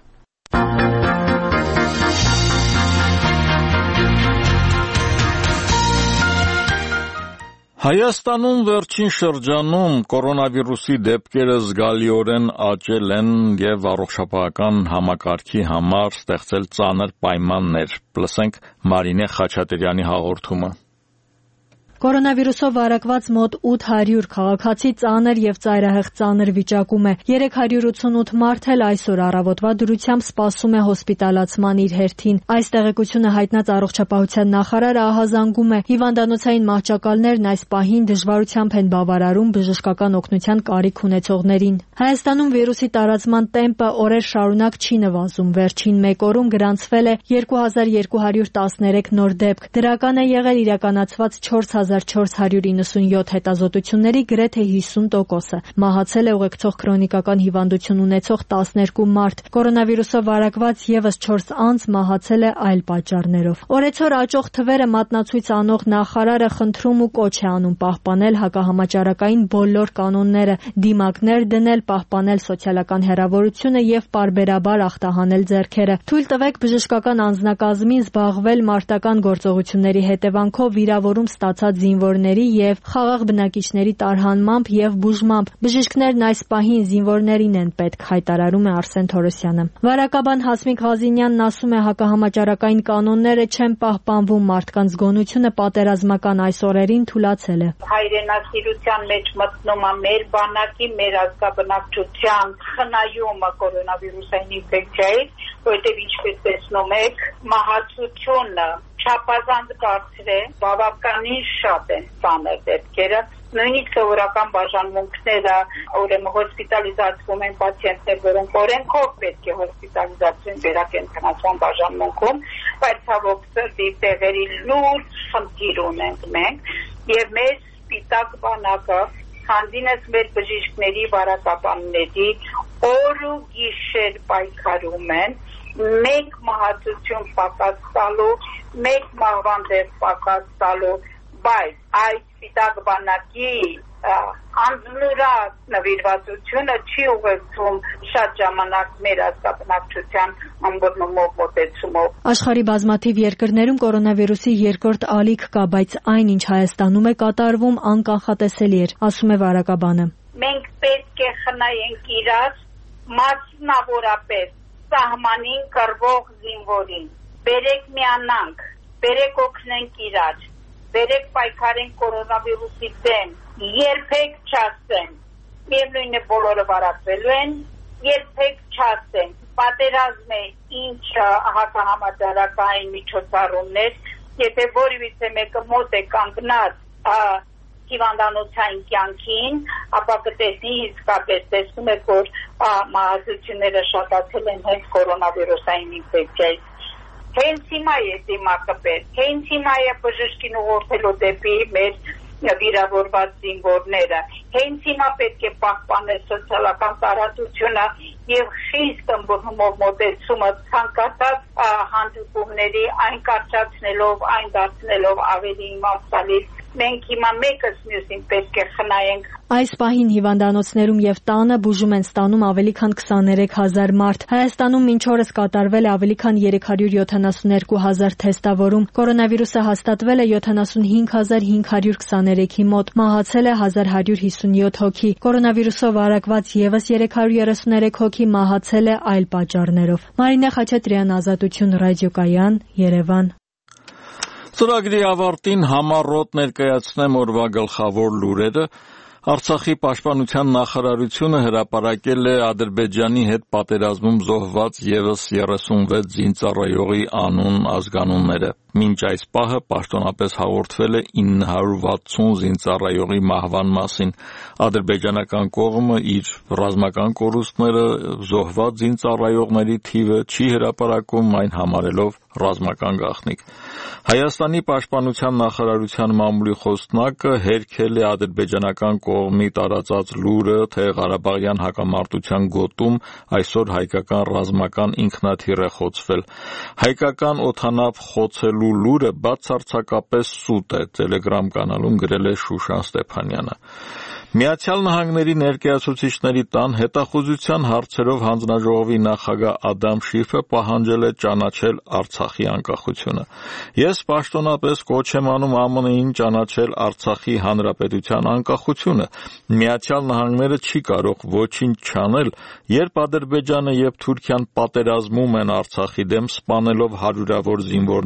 Հայաստանում վերջին շրջանում կորոնավիրուսի դեպքերը զգալիորեն աճել են եւ առողջապահական համակարգի համար ստեղծել ծանր պայմաններ։ Լսենք Մարինե Խաչատրյանի հաղորդումը։ Կորոնավիրուսով վարակված մոտ ութ հարյուր քաղաքացի ծանր եւ ծայրահեղ ծանր վիճակում է։ երեք հարյուր ութսունութ մարդ էլ այսօր առավոտվա դրությամբ սպասում է հոսպիտալացման իր հերթին։ Այս տեղեկությունը հայտնած առողջապահության նախարարը ահազանգում է, հիվանդանոցային մահճակալներն այս պահին դժվարությամբ են բավարարում բժշկական օգնության կարիք ունեցողներին։ Հայաստանում վիրուսի տարածման տեմպը օրեր շարունակ չի նվազում։ Վերջին մեկ օրում գրանցվել է երկու հազար երկու հարյուր տասներեք նոր դեպք։ Դրական է եղել իրականացված չորս հազար չորս հարյուր իննսունյոթ հետազոտությունների գրեթե հիսուն տոկոսը։ Մահացել է ուղեկցող քրոնիկական հիվանդություն ունեցող տասներկու մարդ։ Կորոնավիրուսով վարակված եւս չորս անձ մահացել է այլ պատճառներով։ Օրեցօր աճող թվերը մատնացույց անող նախարարը խնդրում ու կոչ է անում պահպանել հակահամաճարակային բոլոր կանոնները, դիմակներ դնել, պահպանել սոցիալական հեռավորությունը եւ պարբերաբար ախտահանել ձեռքերը։ Թույլ տվեք բժշկական անձնակազմին զբաղվել մարտական գործողությունների հետևանքով վիրավորում ստացած զինվորների եւ խաղաղ բնակիչների տարհանմամբ եւ բուժմամբ։ Բժիշկներն այս պահին զինվորներին են պետք, հայտարարում է Արսեն Թորոսյանը։ Վարակաբան Հասմիկ Ղազինյանն ասում է, հակահամաճարակային կանոնները չեն պահպանվում, մարդկանց գոնությունը պատերազմական այս օրերին թուլացել է։ Հայրենասիրության մեջ մտնում է մեր բանակի, մեր ազգաբնակչության խնայումը կորոնավիրուսային ինֆեկցիայից, որտեղ ինչպես տեսնում եք, մահացությունը չափազանց բարձր է, բավականին շատ են ծանր դեպքերը, նույնիսկ սովորական բաժանմունքները, ուրեմն հոսպիտալիզացվում են պացիենտներ, որոնք օրենքով պետք է հոսպիտալիզացվեն վերակենդանացման բաժանմունքում, բայց ցավոք սրտի տեղերի լուրջ խնդիր ունենք մենք, եւ մեր սպիտակ բանակը հանդինս մեր բժիշկների, վարակաբանների օր ու գիշեր պայքարում են, մեկ մահացություն պակաս տալու, մեկ մահվան դեպք պակաս տալու, բայց այս սպիտակ բանակի անձնուրակ նվիրվածությունը չի ուղեկցում շատ ժամանակ մեր ազգաբնակչության ըմբռնումով, մոտեցումով։ Աշխարհի բազմաթիվ երկրներում կորոնավիրուսի երկրորդ ալիք կա, բայց այն, ինչ Հայաստանում է կատարվում, անկանխատեսելի էր, ասում է վարակաբանը։ Մենք պետք է խնայենք իրար, մասնավորապես սահմանին կռվող զինվորին։ Բերեք միանանք, բերեք օգնենք իրար, բերեք պայքարենք կորոնավիրուսի դեմ, երբեք չասեն, միևնույն է բոլորը վարակվելու են, երբեք չասեն, պատերազմ է ինչ հակահամաճարակային միջոցառումներ, եթե որևիցե մեկը մոտ է կանգնած հիվանդանոցային կյանքին, ապա կտեսնի իսկապես տեսնում եք, որ մահացությունները շատացել են հենց կորոնավիրուսային ինֆեկցիայից։ Հենց հիմա է դիմակը պետք, հենց հիմա է բժշկին ուղղորդելու դեպի մեր վիրավորված զինվորները, հենց հիմա պետք է պահպանել սոցիալական տարածությունը եւ խիստ ըմբռնումով մոտեցումը ցանկացած հանդիպումների այն կարճացնելով, այն դարձնելով ավելի իմաստալից։ Մենք հիմա մեկս մյուսին պետք է խնայենք։ Այս պահին հիվանդանոցներում եւ տանը բուժում են ստանում ավելի քան քսաներեք հազար մարդ։ Հայաստանում մինչ օրս կատարվել է ավելի քան երեք հարյուր յոթանասուներկու հազար թեստավորում։ Կորոնավիրուսը հաստատվել է յոթանասունհինգ հազար հինգ հարյուր քսաներեքի մոտ, մահացել է հազար հարյուր հիսունյոթ հոգի։ Կորոնավիրուսով վարակված եւս երեք հարյուր երեսուներեք հոգի մահացել է այլ պատճառներով։ Մարինե Խաչատրյան, Ազատություն, Ռադիոկայան, Երևան։ Ծրագրի ավարտին համառոտ ներկայացնեմ օրվա գլխավոր լուրերը։ Արցախի պաշտպանության նախարարությունը հրապարակել է Ադրբեջանի հետ պատերազմում զոհված եւս երեսունվեց զինծառայողի անուն ազգանունները։ Մինչ այս պահը պաշտոնապես հաղորդվել է ինը հարյուր վաթսուն զինծառայողի մահվան մասին։ Ադրբեջանական կողմը իր ռազմական կորուստները զոհված զինծառայողների թիվը չի հրապարակում, այն համարելով ռազմական գաղտնիք։ Հայաստանի պաշտպանության նախարարության մամուլի խոսնակը հերքել է ադրբեջանական կողմի տարածած լուրը, թե Ղարաբաղյան հակամարտության գոտում այսօր հայկական ռազմական ինքնաթիռ է խոցվել։ Հայկական օդանավ խոցելու լուրը բացարձակապես սուտ է, Telegram կանալում գրել է Շուշան Ստեփանյանը։ Միացյալ Նահանգների ներկայացուցիչների տան հետախուզության հարցերով հանձնաժողովի նախագահ Ադամ Շիֆը պահանջել է ճանաչել Արցախի անկախությունը։ Ես պաշտոնապես կոչ եմ անում ԱՄՆ-ին ճանաչել Արցախի հանրապետության անկախությունը։ Միացյալ Նահանգները չի կարող ոչինչ չանել, երբ Ադրբեջանը եւ Թուրքիան պատերազմում են Արցախի դեմ, սպանելով հարյուրավոր զինվորների եւ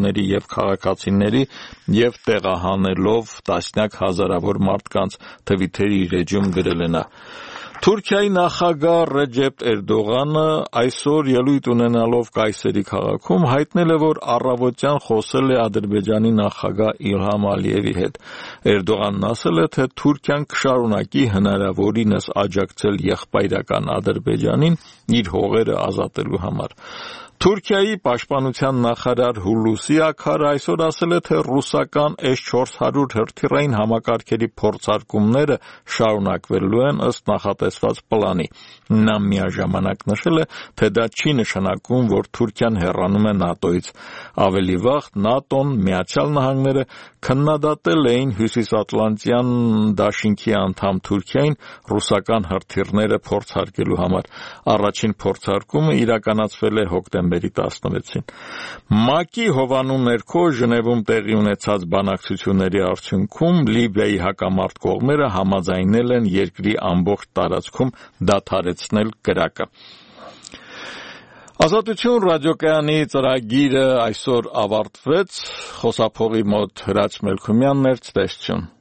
քաղաքացիների եւ տեղահանելով տասնյակ հազարավոր մարդկանց, Թվիթերի իր էջում գրել է նա. Թուրքիայի նախագահ Ռեջեփ Էրդողանը այսօր ելույթ ունենալով Կայսերի քաղաքում հայտնել է, որ առավոտյան խոսել է Ադրբեջանի նախագահ Իլհամ Ալիևի հետ։ Էրդողանն ասել է, թե Թուրքիան կշարունակի հնարավորինս աջակցել եղբայրական Ադրբեջանին իր հողերը ազատելու համար։ Թուրքիայի պաշտպանության նախարար Հուլուսի Աքարը այսօր ասել է, թե ռուսական էս չորս հարյուր հրթիռային համակարգերի փորձարկումները շարունակվելու են ըստ նախատեսված պլանի։ Նա միաժամանակ նշել է, թե դա չի նշանակում, որ Թուրքիան հեռանում է ՆԱՏՕ-ից։ Ավելի վաղ ՆԱՏՕ-ն, Միացյալ Նահանգները քննադատել էին Հյուսիսատլանտյան դաշինքի անդամ Թուրքիային ռուսական հրթիռները փորձարկելու համար։ Առաջին փորձարկումը իրականացվել է հոկտեմբերի տասնվեցին։ ՄԱԿ-ի հովանու ներքո Ժնևում տեղի ունեցած բանակցությունների արդյունքում Լիբիայի հակամարտ կողմերը համաձայնել են երկրի ամբողջ տարածքում դադարեցնել կրակը։ Ազատություն ռադիոկայանի ծրագիրը այսօր ավարտվեց։ Խոսափողի մոտ Հրաչ Մելքումյանն էր, ցտեսություն։